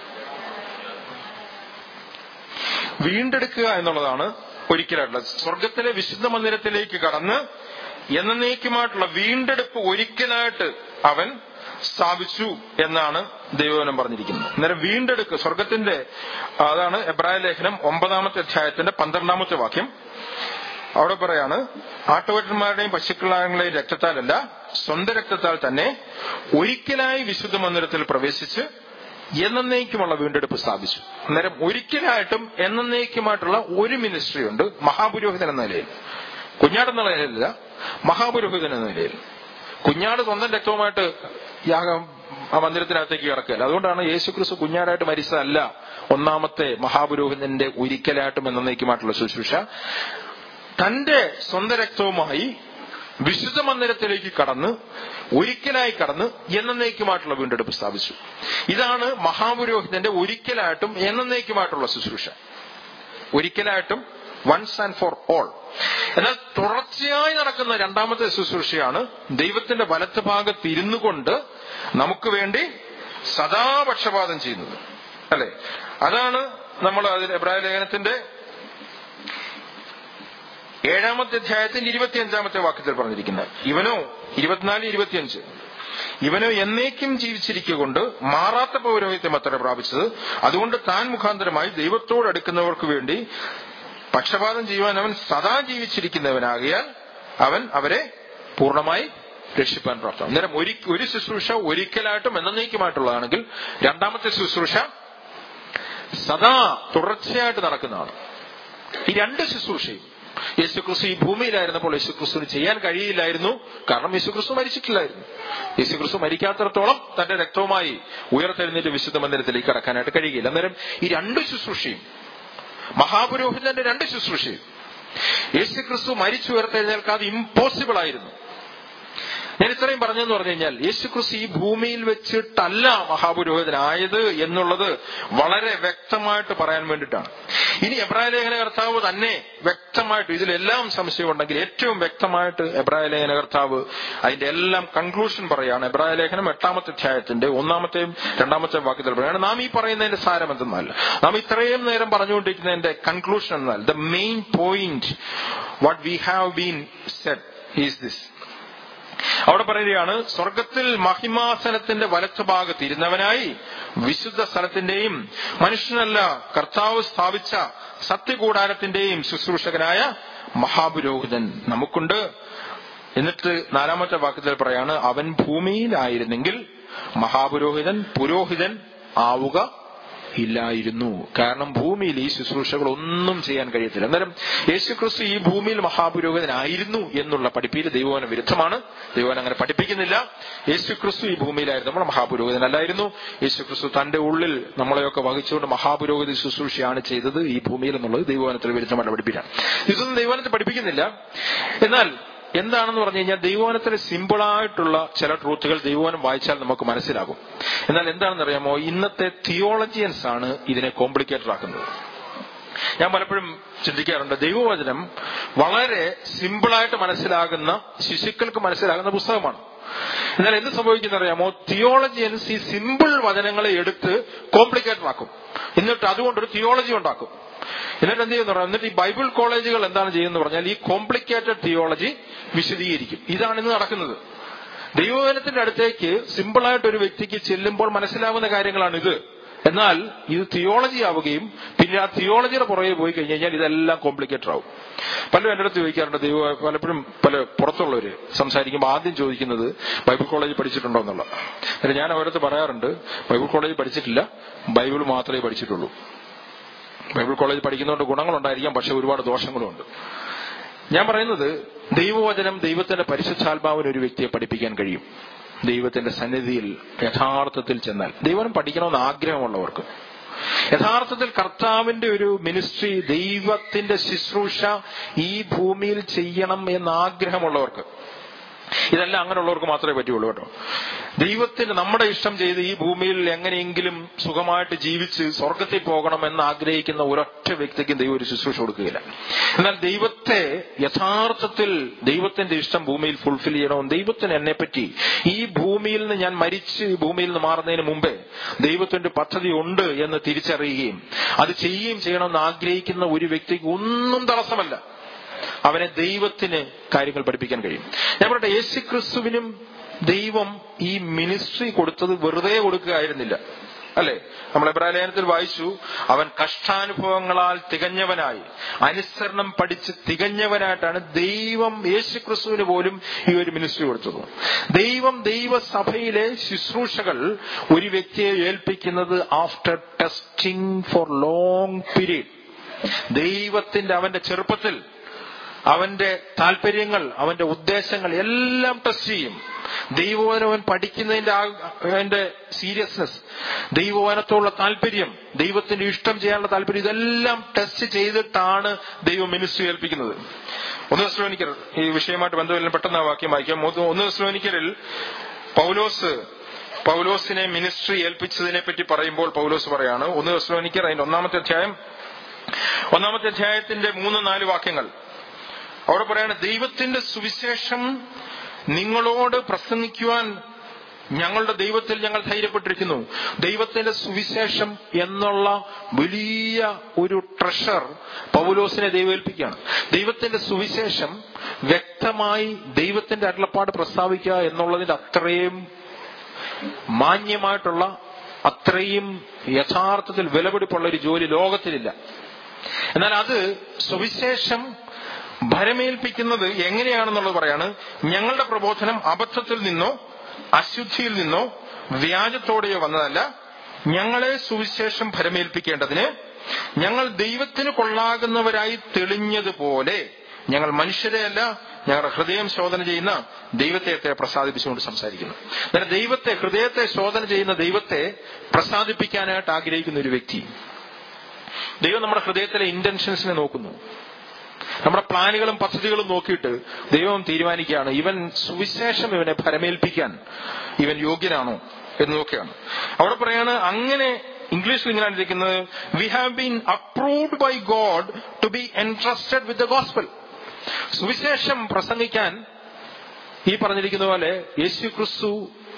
വീണ്ടെടുക്കുക എന്നുള്ളതാണ് ഒരിക്കലായിട്ടുള്ള. സ്വർഗത്തിലെ വിശുദ്ധ മന്ദിരത്തിലേക്ക് കടന്ന് എന്നേക്കുമായിട്ടുള്ള വീണ്ടെടുപ്പ് ഒരിക്കലായിട്ട് അവൻ സ്ഥാപിച്ചു എന്നാണ് ദൈവവചനം പറഞ്ഞിരിക്കുന്നത്. അന്നേരം വീണ്ടെടുക്ക് സ്വർഗത്തിന്റെ, അതാണ് എബ്രായ ലേഖനം 9-ാമത്തെ അധ്യായത്തിന്റെ 12-ാമത്തെ വാക്യം. അവിടെ പറയാണ്, ആട്ടുകൊറ്റന്മാരുടെയും പശുക്കളാങ്ങളുടെയും രക്തത്താലല്ല, സ്വന്തം രക്തത്താൽ തന്നെ ഒരിക്കലായി വിശുദ്ധ മന്ദിരത്തിൽ പ്രവേശിച്ച് എന്നേക്കുമുള്ള വീണ്ടെടുപ്പ് സ്ഥാപിച്ചു. അന്നേരം ഒരിക്കലായിട്ടും എന്നേക്കുമായിട്ടുള്ള ഒരു മിനിസ്ട്രി ഉണ്ട് മഹാപുരോഹിതൻ എന്ന നിലയിൽ. കുഞ്ഞാടെന്ന നിലയിലല്ല, മഹാപുരോഹിതൻ എന്ന നിലയിൽ. കുഞ്ഞാട് സ്വന്തം രക്തവുമായിട്ട് മന്ദിരത്തിനകത്തേക്ക് കിടക്കുകയല്ല. അതുകൊണ്ടാണ് യേശുക്രിസ്തു കുഞ്ഞാടായിട്ട് മരിച്ചതല്ല ഒന്നാമത്തെ മഹാപുരോഹിതന്റെ ഒരിക്കലായിട്ടും എന്നേക്കുമായിട്ടുള്ള ശുശ്രൂഷ. തന്റെ സ്വന്തം രക്തവുമായി വിശുദ്ധ മന്ദിരത്തിലേക്ക് കടന്ന് ഒരിക്കലായി കടന്ന് എന്നേക്കുമായിട്ടുള്ള വീണ്ടെടുപ്പ് സ്ഥാപിച്ചു. ഇതാണ് മഹാപുരോഹിതന്റെ ഒരിക്കലായിട്ടും എന്നേക്കുമായിട്ടുള്ള ശുശ്രൂഷ. ഒരിക്കലായിട്ടും വൺസ് ആൻഡ് ഫോർ ഓൾ. എന്നാൽ തുടർച്ചയായി നടക്കുന്ന രണ്ടാമത്തെ ശുശ്രൂഷയാണ് ദൈവത്തിന്റെ വലത്ത് ഭാഗത്ത് ഇരുന്നു കൊണ്ട് നമുക്ക് വേണ്ടി സദാ പക്ഷപാതം ചെയ്യുന്നത്, അല്ലെ? അതാണ് നമ്മൾ എബ്രായ ലേഖനത്തിന്റെ 7-ാമത്തെ അധ്യായത്തിന്റെ 25-ാമത്തെ വാക്യത്തിൽ പറഞ്ഞിരിക്കുന്നത്. ഇവനോ 24-25 ഇവനോ എന്നേക്കും ജീവിച്ചിരിക്കൊണ്ട് മാറാത്ത പൗരോഹിത്യം അത്ര പ്രാപിച്ചത്. അതുകൊണ്ട് താൻ മുഖാന്തരമായി ദൈവത്തോട് അടുക്കുന്നവർക്ക് വേണ്ടി പക്ഷപാതം ചെയ്യുവാൻ അവൻ സദാ ജീവിച്ചിരിക്കുന്നവനാകിയാൽ അവൻ അവരെ പൂർണ്ണമായി രക്ഷിപ്പാൻ പ്രാപ്തം. അന്നേരം ഒരു ശുശ്രൂഷ ഒരിക്കലായിട്ടും എന്നേക്കുമായിട്ടുള്ളതാണെങ്കിൽ, രണ്ടാമത്തെ ശുശ്രൂഷ സദാ തുടർച്ചയായിട്ട് നടക്കുന്നതാണ്. ഈ രണ്ട് ശുശ്രൂഷയും യേശുക്രിസ്തു ഈ ഭൂമിയിലായിരുന്നപ്പോൾ യേശുക്രിസ്തുവിന് ചെയ്യാൻ കഴിയില്ലായിരുന്നു. കാരണം യേശുക്രിസ്തു മരിച്ചിട്ടില്ലായിരുന്നു. യേശുക്രിസ്തു മരിക്കാത്തിടത്തോളം തന്റെ രക്തവുമായി ഉയർത്തെഴുന്നേറ്റ് വിശുദ്ധ മന്ദിരത്തിലേക്ക് കടക്കാനായിട്ട് കഴിയില്ല. അന്നേരം ഈ രണ്ട് ശുശ്രൂഷയും, മഹാപുരോഹിതന്റെ രണ്ട് ശുശ്രൂഷയും, യേശുക്രിസ്തു മരിച്ചുയർത്തെഴുന്നേൽക്കാതെ ഇമ്പോസിബിൾ ആയിരുന്നു. ഞാൻ ഇത്രയും പറഞ്ഞെന്ന് പറഞ്ഞു കഴിഞ്ഞാൽ, യേശുക്രിസ്തു ഈ ഭൂമിയിൽ വെച്ചിട്ടല്ല മഹാപുരോഹിതനായത് എന്നുള്ളത് വളരെ വ്യക്തമായിട്ട് പറയാൻ വേണ്ടിയിട്ടാണ്. ഇനി എബ്രായ ലേഖന കർത്താവ് തന്നെ വ്യക്തമായിട്ട്, ഇതിലെല്ലാം സംശയമുണ്ടെങ്കിൽ ഏറ്റവും വ്യക്തമായിട്ട് എബ്രായ ലേഖന കർത്താവ് അതിന്റെ എല്ലാം കൺക്ലൂഷൻ പറയാണ്. എബ്രായ ലേഖനം 8-ാമത്തെ അധ്യായത്തിന്റെ 1-ാമത്തെയും 2-ാമത്തെയും വാക്യത്തിൽ പറയാണ്, നാം ഈ പറയുന്നതിന്റെ സാരം എന്തെന്നാൽ, നാം ഇത്രയും നേരം പറഞ്ഞുകൊണ്ടിരിക്കുന്നതിന്റെ കൺക്ലൂഷൻ എന്നാൽ, the main point what we have been said is this. അവിടെ പറയുകയാണ്, സ്വർഗത്തിൽ മഹിമാസനത്തിന്റെ വലത്തുഭാഗത്ത് ഇരുന്നവനായി വിശുദ്ധ സ്ഥലത്തിന്റെയും മനുഷ്യനല്ല കർത്താവ് സ്ഥാപിച്ച സത്യകൂടാരത്തിന്റെയും ശുശ്രൂഷകനായ മഹാപുരോഹിതൻ നമുക്കുണ്ട്. എന്നിട്ട് 4-ാമത്തെ വാക്യത്തിൽ പറയാണ്, അവൻ ഭൂമിയിലായിരുന്നെങ്കിൽ പുരോഹിതൻ ആവുക ഇല്ലായിരുന്നു. കാരണം ഭൂമിയിൽ ഈ ശുശ്രൂഷകൾ ഒന്നും ചെയ്യാൻ കഴിയത്തില്ല. അന്നേരം യേശുക്രിസ്തു ഈ ഭൂമിയിൽ മഹാപുരോഹിതനായിരുന്നു എന്നുള്ള പഠിപ്പീര് ദൈവവചന വിരുദ്ധമാണ്. ദൈവവചനം അങ്ങനെ പഠിപ്പിക്കുന്നില്ല. യേശുക്രിസ്തു ഈ ഭൂമിയിലായിരുന്നു, മഹാപുരോഹിതനല്ലായിരുന്നു. യേശുക്രിസ്തു തന്റെ ഉള്ളിൽ നമ്മളെയൊക്കെ വഹിച്ചുകൊണ്ട് മഹാപുരോഹിത ശുശ്രൂഷയാണ് ചെയ്തത് ഈ ഭൂമിയിൽ എന്നുള്ളത് ദൈവവചനത്തിന് വിരുദ്ധമായിട്ട് പഠിപ്പിക്കുകയാണ്. ഇതൊന്നും ദൈവവചനത്തിൽ പഠിപ്പിക്കുന്നില്ല. എന്നാൽ എന്താണെന്ന് പറഞ്ഞു കഴിഞ്ഞാൽ, ദൈവവചനത്തിന് സിമ്പിളായിട്ടുള്ള ചില ട്രൂത്തുകൾ ദൈവവചനം വായിച്ചാൽ നമുക്ക് മനസ്സിലാകും. എന്നാൽ എന്താണെന്ന് അറിയാമോ, ഇന്നത്തെ തിയോളജിയൻസ് ആണ് ഇതിനെ കോംപ്ലിക്കേറ്റഡ് ആക്കുന്നത്. ഞാൻ പലപ്പോഴും ചിന്തിക്കാറുണ്ട്, ദൈവവചനം വളരെ സിമ്പിളായിട്ട് മനസ്സിലാകുന്ന, ശിശുക്കൾക്ക് മനസ്സിലാകുന്ന പുസ്തകമാണ്. എന്നാൽ എന്ത് സംഭവിക്കുന്നറിയാമോ, തിയോളജിയൻസ് ഈ സിമ്പിൾ വചനങ്ങളെ എടുത്ത് കോംപ്ലിക്കേറ്റഡ് ആക്കും. എന്നിട്ട് അതുകൊണ്ടൊരു തിയോളജി ഉണ്ടാക്കും. എന്നിട്ട് എന്ത് ചെയ്യുന്ന പറഞ്ഞാൽ, എന്നിട്ട് ഈ ബൈബിൾ കോളേജുകൾ എന്താണ് ചെയ്യുന്നത് പറഞ്ഞാൽ, ഈ കോംപ്ലിക്കേറ്റഡ് തിയോളജി വിശദീകരിക്കും. ഇതാണ് ഇന്ന് നടക്കുന്നത്. ദൈവവചനത്തിന്റെ അടുത്തേക്ക് സിമ്പിളായിട്ട് ഒരു വ്യക്തിക്ക് ചെല്ലുമ്പോൾ മനസ്സിലാവുന്ന കാര്യങ്ങളാണിത്. എന്നാൽ ഇത് തിയോളജി ആവുകയും പിന്നെ ആ തിയോളജിയുടെ പുറകെ പോയി കഴിഞ്ഞു കഴിഞ്ഞാൽ ഇതെല്ലാം കോംപ്ലിക്കേറ്റഡ് ആവും. പലരും എൻ്റെ അടുത്ത് ചോദിക്കാറുണ്ട്, പലപ്പോഴും പുറത്തുള്ളവര് സംസാരിക്കുമ്പോൾ ആദ്യം ചോദിക്കുന്നത് ബൈബിൾ കോളേജിൽ പഠിച്ചിട്ടുണ്ടോ എന്നുള്ള. ഞാൻ അവരടുത്ത് പറയാറുണ്ട്, ബൈബിൾ കോളേജിൽ പഠിച്ചിട്ടില്ല, ബൈബിൾ മാത്രമേ പഠിച്ചിട്ടുള്ളൂ. ബൈബിൾ കോളേജ് പഠിക്കുന്നതുകൊണ്ട് ഗുണങ്ങളുണ്ടായിരിക്കാം, പക്ഷെ ഒരുപാട് ദോഷങ്ങളുമുണ്ട്. ഞാൻ പറയുന്നത്, ദൈവവചനം, ദൈവത്തിന്റെ പരിശുദ്ധാത്മാവിന് ഒരു വ്യക്തിയെ പഠിപ്പിക്കാൻ കഴിയും. ദൈവത്തിന്റെ സന്നിധിയിൽ യഥാർത്ഥത്തിൽ ചെന്നാൽ, ദൈവം പഠിക്കണമെന്ന് ആഗ്രഹമുള്ളവർക്ക്, യഥാർത്ഥത്തിൽ കർത്താവിന്റെ ഒരു മിനിസ്ട്രി, ദൈവത്തിന്റെ ശുശ്രൂഷ ഈ ഭൂമിയിൽ ചെയ്യണം എന്ന് ആഗ്രഹമുള്ളവർക്ക്, ഇതെല്ലാം അങ്ങനെയുള്ളവർക്ക് മാത്രമേ പറ്റുള്ളൂ കേട്ടോ. ദൈവത്തിന് നമ്മുടെ ഇഷ്ടം ചെയ്ത് ഈ ഭൂമിയിൽ എങ്ങനെയെങ്കിലും സുഖമായിട്ട് ജീവിച്ച് സ്വർഗത്തിൽ പോകണം എന്ന് ആഗ്രഹിക്കുന്ന ഒരൊറ്റ വ്യക്തിക്കും ദൈവം ഒരു ശുശ്രൂഷ കൊടുക്കുകയില്ല. എന്നാൽ ദൈവത്തെ യഥാർത്ഥത്തിൽ ദൈവത്തിന്റെ ഇഷ്ടം ഭൂമിയിൽ ഫുൾഫിൽ ചെയ്യണമെന്ന്, ദൈവത്തിന് എന്നെപ്പറ്റി ഈ ഭൂമിയിൽ നിന്ന് ഞാൻ മരിച്ച് ഭൂമിയിൽ നിന്ന് മാറുന്നതിന് മുമ്പേ ദൈവത്തിന്റെ പദ്ധതി ഉണ്ട് എന്ന് തിരിച്ചറിയുകയും അത് ചെയ്യുകയും ചെയ്യണമെന്ന് ആഗ്രഹിക്കുന്ന ഒരു വ്യക്തിക്ക് ഒന്നും തടസ്സമല്ല. അവനെ ദൈവത്തിന് കാര്യങ്ങൾ പഠിപ്പിക്കാൻ കഴിയും. ഞാൻ പറയട്ടെ, യേശുക്രിസ്തുവിനും ദൈവം ഈ മിനിസ്ട്രി കൊടുത്തത് വെറുതെ കൊടുക്കുകയായിരുന്നില്ല, അല്ലെ? നമ്മൾ എബ്രായ ലേഖനത്തിൽ വായിച്ചു, അവൻ കഷ്ടാനുഭവങ്ങളാൽ തികഞ്ഞവനായി, അനുസരണം പഠിച്ച് തികഞ്ഞവനായിട്ടാണ് ദൈവം യേശുക്രിസ്തുവിന് പോലും ഈ ഒരു മിനിസ്ട്രി കൊടുത്തത്. ദൈവസഭയിലെ ശുശ്രൂഷകൾ ഒരു വ്യക്തിയെ ഏൽപ്പിക്കുന്നത് after testing for long period. ദൈവത്തിന്റെ അവന്റെ ചെറുപ്പത്തിൽ അവന്റെ താല്പര്യങ്ങൾ, അവന്റെ ഉദ്ദേശങ്ങൾ എല്ലാം ടെസ്റ്റ് ചെയ്യും. ദൈവവചനം പഠിക്കുന്നതിന്റെ അവന്റെ സീരിയസ്നെസ്, ദൈവവചനത്തോടുള്ള താല്പര്യം, ദൈവത്തിന്റെ ഇഷ്ടം ചെയ്യാനുള്ള താല്പര്യം, ഇതെല്ലാം ടെസ്റ്റ് ചെയ്തിട്ടാണ് ദൈവം മിനിസ്ട്രി ഏൽപ്പിക്കുന്നത്. 1 തെസ്സലോനിക്കർ, ഈ വിഷയമായിട്ട് ബന്ധമില്ല, പെട്ടെന്ന് ആ വാക്യം വായിക്കാം. 1 തെസ്സലോനിക്കരിൽ പൗലോസിനെ മിനിസ്ട്രി ഏൽപ്പിച്ചതിനെ പറ്റി പറയുമ്പോൾ പൗലോസ് പറയാണ്, 1 തെസ്സലോനിക്കർ അതിന്റെ 1-ാമത്തെ അധ്യായത്തിന്റെ 3-4 വാക്യങ്ങൾ. അവിടെ പറയാണ്, ദൈവത്തിന്റെ സുവിശേഷം നിങ്ങളോട് പ്രസംഗിക്കുവാൻ ഞങ്ങളുടെ ദൈവത്തിൽ ഞങ്ങൾ ധൈര്യപ്പെട്ടിരിക്കുന്നു. ദൈവത്തിന്റെ സുവിശേഷം എന്നുള്ള വലിയ ഒരു ട്രഷർ പൗലോസിനെ ദൈവം ഏൽപ്പിക്കുകയാണ്. ദൈവത്തിന്റെ സുവിശേഷം വ്യക്തമായി ദൈവത്തിന്റെ അരുളപ്പാട് പ്രസ്താവിക്കുക എന്നുള്ളതിന്റെ അത്രയും മാന്യമായിട്ടുള്ള, അത്രയും യഥാർത്ഥത്തിൽ വിലപിടിപ്പുള്ള ഒരു ജോലി ലോകത്തിലില്ല. എന്നാൽ അത് സുവിശേഷം ഭരമേൽപ്പിക്കുന്നത് എങ്ങനെയാണെന്നുള്ളത് പറയാണ്. ഞങ്ങളുടെ പ്രബോധനം അബദ്ധത്തിൽ നിന്നോ അശുദ്ധിയിൽ നിന്നോ വ്യാജത്തോടെയോ വന്നതല്ല. ഞങ്ങളെ സുവിശേഷം ഭരമേൽപ്പിക്കേണ്ടതിന് ഞങ്ങൾ ദൈവത്തിന് കൊള്ളാകുന്നവരായി തെളിഞ്ഞതുപോലെ ഞങ്ങൾ മനുഷ്യരെയല്ല, ഞങ്ങളുടെ ഹൃദയം ശോധന ചെയ്യുന്ന ദൈവത്തെ പ്രസാദിപ്പിച്ചുകൊണ്ട് സംസാരിക്കുന്നു. അതായത് ഹൃദയത്തെ ശോധന ചെയ്യുന്ന ദൈവത്തെ പ്രസാദിപ്പിക്കാനായിട്ട് ആഗ്രഹിക്കുന്ന ഒരു വ്യക്തി. ദൈവം നമ്മുടെ ഹൃദയത്തിലെ ഇന്റൻഷൻസിനെ നോക്കുന്നു. നമ്മുടെ പ്ലാനുകളും പദ്ധതികളും നോക്കിയിട്ട് ദൈവം തീരുമാനിക്കുകയാണ്, ഇവൻ സുവിശേഷം ഇവനെ ഭരമേൽപ്പിക്കാൻ ഇവൻ യോഗ്യനാണോ എന്ന് നോക്കുകയാണ്. അവിടെ പറയാണ്, അങ്ങനെ ഇംഗ്ലീഷിൽ ഇങ്ങനെയാണ് ഇരിക്കുന്നത്, we have been approved by God to be entrusted with the gospel. സുവിശേഷം പ്രസംഗിക്കാൻ ഈ പറഞ്ഞിരിക്കുന്ന പോലെ യേശുക്രിസ്തു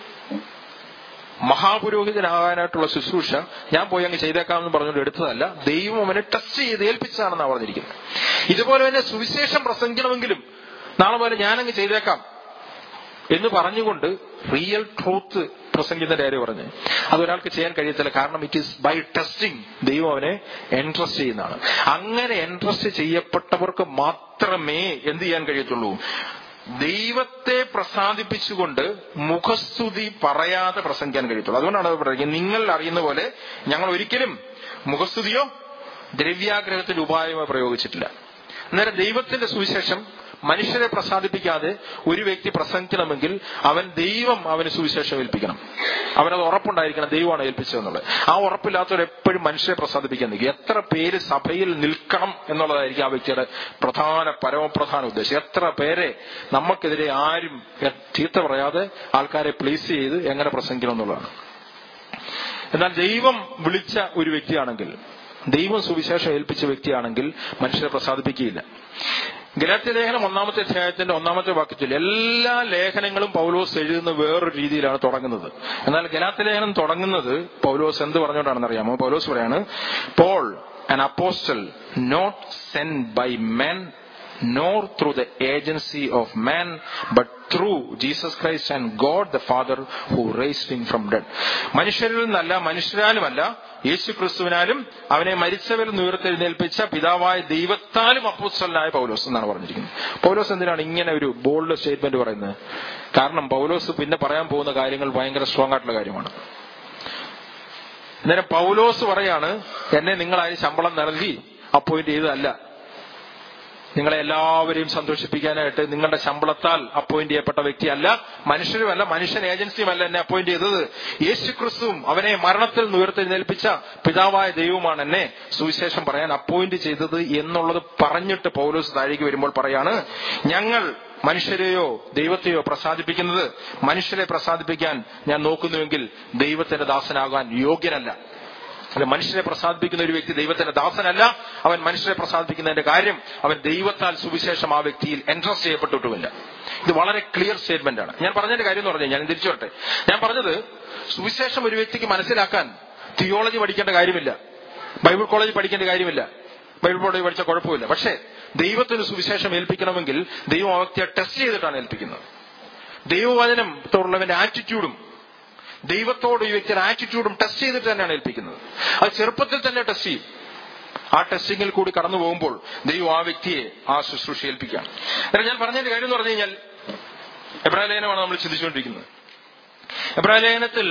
മഹാപുരോഹിതനാകാനായിട്ടുള്ള ശുശ്രൂഷ ഞാൻ പോയി അങ്ങ് ചെയ്തേക്കാമെന്ന് പറഞ്ഞുകൊണ്ട് എടുത്തതല്ല, ദൈവം അവനെ ടെസ്റ്റ് ചെയ്ത് ഏൽപ്പിച്ചതാണെന്നാണ് പറഞ്ഞിരിക്കുന്നത്. ഇതുപോലെ തന്നെ സുവിശേഷം പ്രസംഗിക്കണമെങ്കിലും നാളെ പോലെ ഞാനങ്ങ് ചെയ്തേക്കാം എന്ന് പറഞ്ഞുകൊണ്ട് റിയൽ ട്രൂത്ത് പ്രസംഗിക്കുന്ന കാര്യം പറഞ്ഞ് അതൊരാൾക്ക് ചെയ്യാൻ കഴിയത്തില്ല. കാരണം ഇറ്റ് ഈസ് ബൈ ടെസ്റ്റിംഗ്. ദൈവം അവനെ എൻട്രസ്റ്റ് ചെയ്യുന്നതാണ്. അങ്ങനെ എൻട്രസ്റ്റ് ചെയ്യപ്പെട്ടവർക്ക് മാത്രമേ എന്ത് ചെയ്യാൻ കഴിയത്തുള്ളൂ? ദൈവത്തെ പ്രസാദിപ്പിച്ചുകൊണ്ട് മുഖസ്തുതി പറയാതെ പ്രസംഗിക്കാൻ കഴിയത്തുള്ളൂ. അതുകൊണ്ടാണ് അത് പറയുന്നത്, നിങ്ങൾ അറിയുന്ന പോലെ ഞങ്ങൾ ഒരിക്കലും മുഖസ്തുതിയോ ദ്രവ്യാഗ്രഹത്തിന്റെ ഉപായമോ പ്രയോഗിച്ചിട്ടില്ല. അന്നേരം ദൈവത്തിന്റെ സുവിശേഷം മനുഷ്യരെ പ്രസാദിപ്പിക്കാതെ ഒരു വ്യക്തി പ്രസംഗിക്കണമെങ്കിൽ ദൈവം അവന് സുവിശേഷം ഏൽപ്പിക്കണം. അവനത് ഉറപ്പുണ്ടായിരിക്കണം, ദൈവമാണ് ഏൽപ്പിച്ചതെന്നുള്ളത്. ആ ഉറപ്പില്ലാത്തവർ എപ്പോഴും മനുഷ്യരെ പ്രസാദിപ്പിക്കാൻ നിൽക്കും. എത്ര പേര് സഭയിൽ നിൽക്കണം എന്നുള്ളതായിരിക്കും ആ വ്യക്തിയുടെ പരമപ്രധാന ഉദ്ദേശം. എത്ര പേരെ നമുക്കെതിരെ ആരും ചീത്ത പറയാതെ ആൾക്കാരെ പ്ലീസ് ചെയ്ത് എങ്ങനെ പ്രസംഗിക്കണം എന്നുള്ളതാണ്. എന്നാൽ ദൈവം വിളിച്ച ഒരു വ്യക്തിയാണെങ്കിൽ, ദൈവം സുവിശേഷം ഏൽപ്പിച്ച വ്യക്തിയാണെങ്കിൽ മനുഷ്യരെ പ്രസാദിപ്പിക്കുകയില്ല. ഗലാത്യ ലേഖനം 1-ാമത്തെ അധ്യായത്തിന്റെ 1-ാമത്തെ വാക്യത്തിൽ എല്ലാ ലേഖനങ്ങളും പൗലോസ് എഴുതുന്ന വേറൊരു രീതിയിലാണ് തുടങ്ങുന്നത്. എന്നാൽ ഗലാത്യ ലേഖനം തുടങ്ങുന്നത് പൗലോസ് എന്ത് പറഞ്ഞുകൊണ്ടാണെന്ന് അറിയാമോ? പൗലോസ് പറയാണ്, Paul an apostle not sent by men nor through the agency of man but through Jesus Christ and God the Father who raised him from dead. മനുഷ്യരിൽ നിന്നല്ല, മനുഷ്യരാലുമല്ല, യേശു ക്രിസ്തുവിനാലും അവനെ മരിച്ചവരിൽ ഉയർത്തെഴുന്നേൽപ്പിച്ച പിതാവായ ദൈവത്താലും അപ്പോസ്തലനായ പൗലോസ് എന്നാണ് പറഞ്ഞിരിക്കുന്നത്. പൗലോസ് എന്തിനാണ് ഇങ്ങനെ ഒരു ബോൾഡ് സ്റ്റേറ്റ്മെന്റ് പറയുന്നത്? കാരണം പൗലോസ് പിന്നെ പറയാൻ പോകുന്ന കാര്യങ്ങൾ ഭയങ്കര സ്ട്രോങ് ആയിട്ടുള്ള കാര്യമാണ്. അന്നേരം പൗലോസ് പറയാണ്, എന്നെ നിങ്ങളായി ശമ്പളം നൽകി അപ്പോയിന്റ് ചെയ്തതല്ല, നിങ്ങളെ എല്ലാവരെയും സന്തോഷിപ്പിക്കാനായിട്ട് നിങ്ങളുടെ ശമ്പളത്താൽ അപ്പോയിന്റ് ചെയ്യപ്പെട്ട വ്യക്തിയല്ല, മനുഷ്യരുമല്ല, മനുഷ്യൻ ഏജൻസിയുമല്ല എന്നെ അപ്പോയിന്റ് ചെയ്തത്. യേശുക്രിസ്തുവും അവനെ മരണത്തിൽ നിന്ന് ഉയർത്തെഴുന്നേൽപ്പിച്ച പിതാവായ ദൈവവുമാണ് എന്നെ സുവിശേഷം പറയാൻ അപ്പോയിന്റ് ചെയ്തത് എന്നുള്ളത് പറഞ്ഞിട്ട് പൗലോസ് താഴേക്ക് വരുമ്പോൾ പറയാണ്, ഞങ്ങൾ മനുഷ്യരെയോ ദൈവത്തെയോ പ്രസാദിപ്പിക്കുന്നത്, മനുഷ്യരെ പ്രസാദിപ്പിക്കാൻ ഞാൻ നോക്കുന്നുവെങ്കിൽ ദൈവത്തിന്റെ ദാസനാകാൻ യോഗ്യനല്ല. അല്ല, മനുഷ്യരെ പ്രസാദിപ്പിക്കുന്ന ഒരു വ്യക്തി ദൈവത്തിന്റെ ദാസനല്ല. അവൻ മനുഷ്യരെ പ്രസാദിപ്പിക്കുന്നതിന്റെ കാര്യം അവൻ ദൈവത്താൽ സുവിശേഷം ആ വ്യക്തിയിൽ എൻട്രസ്റ്റ് ചെയ്യപ്പെട്ടിട്ടുമില്ല. ഇത് വളരെ ക്ലിയർ സ്റ്റേറ്റ്മെന്റ് ആണ്. ഞാൻ പറഞ്ഞതിന്റെ കാര്യം എന്ന് പറഞ്ഞാൽ, ഞാൻ തിരിച്ചു വരട്ടെ, ഞാൻ പറഞ്ഞത് സുവിശേഷം ഒരു വ്യക്തിക്ക് മനസ്സിലാക്കാൻ തിയോളജി പഠിക്കേണ്ട കാര്യമില്ല, ബൈബിൾ കോളേജ് പഠിക്കേണ്ട കാര്യമില്ല, ബൈബിൾ കോളേജ് പഠിച്ച കുഴപ്പമില്ല. പക്ഷേ ദൈവത്തിന് സുവിശേഷം ഏൽപ്പിക്കണമെങ്കിൽ ദൈവം ആ വ്യക്തിയെ ടെസ്റ്റ് ചെയ്തിട്ടാണ് ഏൽപ്പിക്കുന്നത്. ദൈവവചനത്തോടുള്ളവന്റെ ആറ്റിറ്റ്യൂഡും ദൈവത്തോട് ഈ വ്യക്തിയുടെ ആറ്റിറ്റ്യൂഡും ടെസ്റ്റ് ചെയ്തിട്ട് തന്നെയാണ് ഏൽപ്പിക്കുന്നത്. അത് ചെറുപ്പത്തിൽ തന്നെ ടെസ്റ്റ് ചെയ്യും. ആ ടെസ്റ്റിങ്ങിൽ കൂടി കടന്നു പോകുമ്പോൾ ദൈവം ആ വ്യക്തിയെ ആ ശുശ്രൂഷ ഏൽപ്പിക്കുകയാണ്. എന്നാൽ ഞാൻ പറഞ്ഞതിന്റെ കാര്യം എന്ന് പറഞ്ഞു കഴിഞ്ഞാൽ, എബ്രായലേഖനമാണ് നമ്മൾ ചിന്തിച്ചുകൊണ്ടിരിക്കുന്നത്. എബ്രായലേഖനത്തിൽ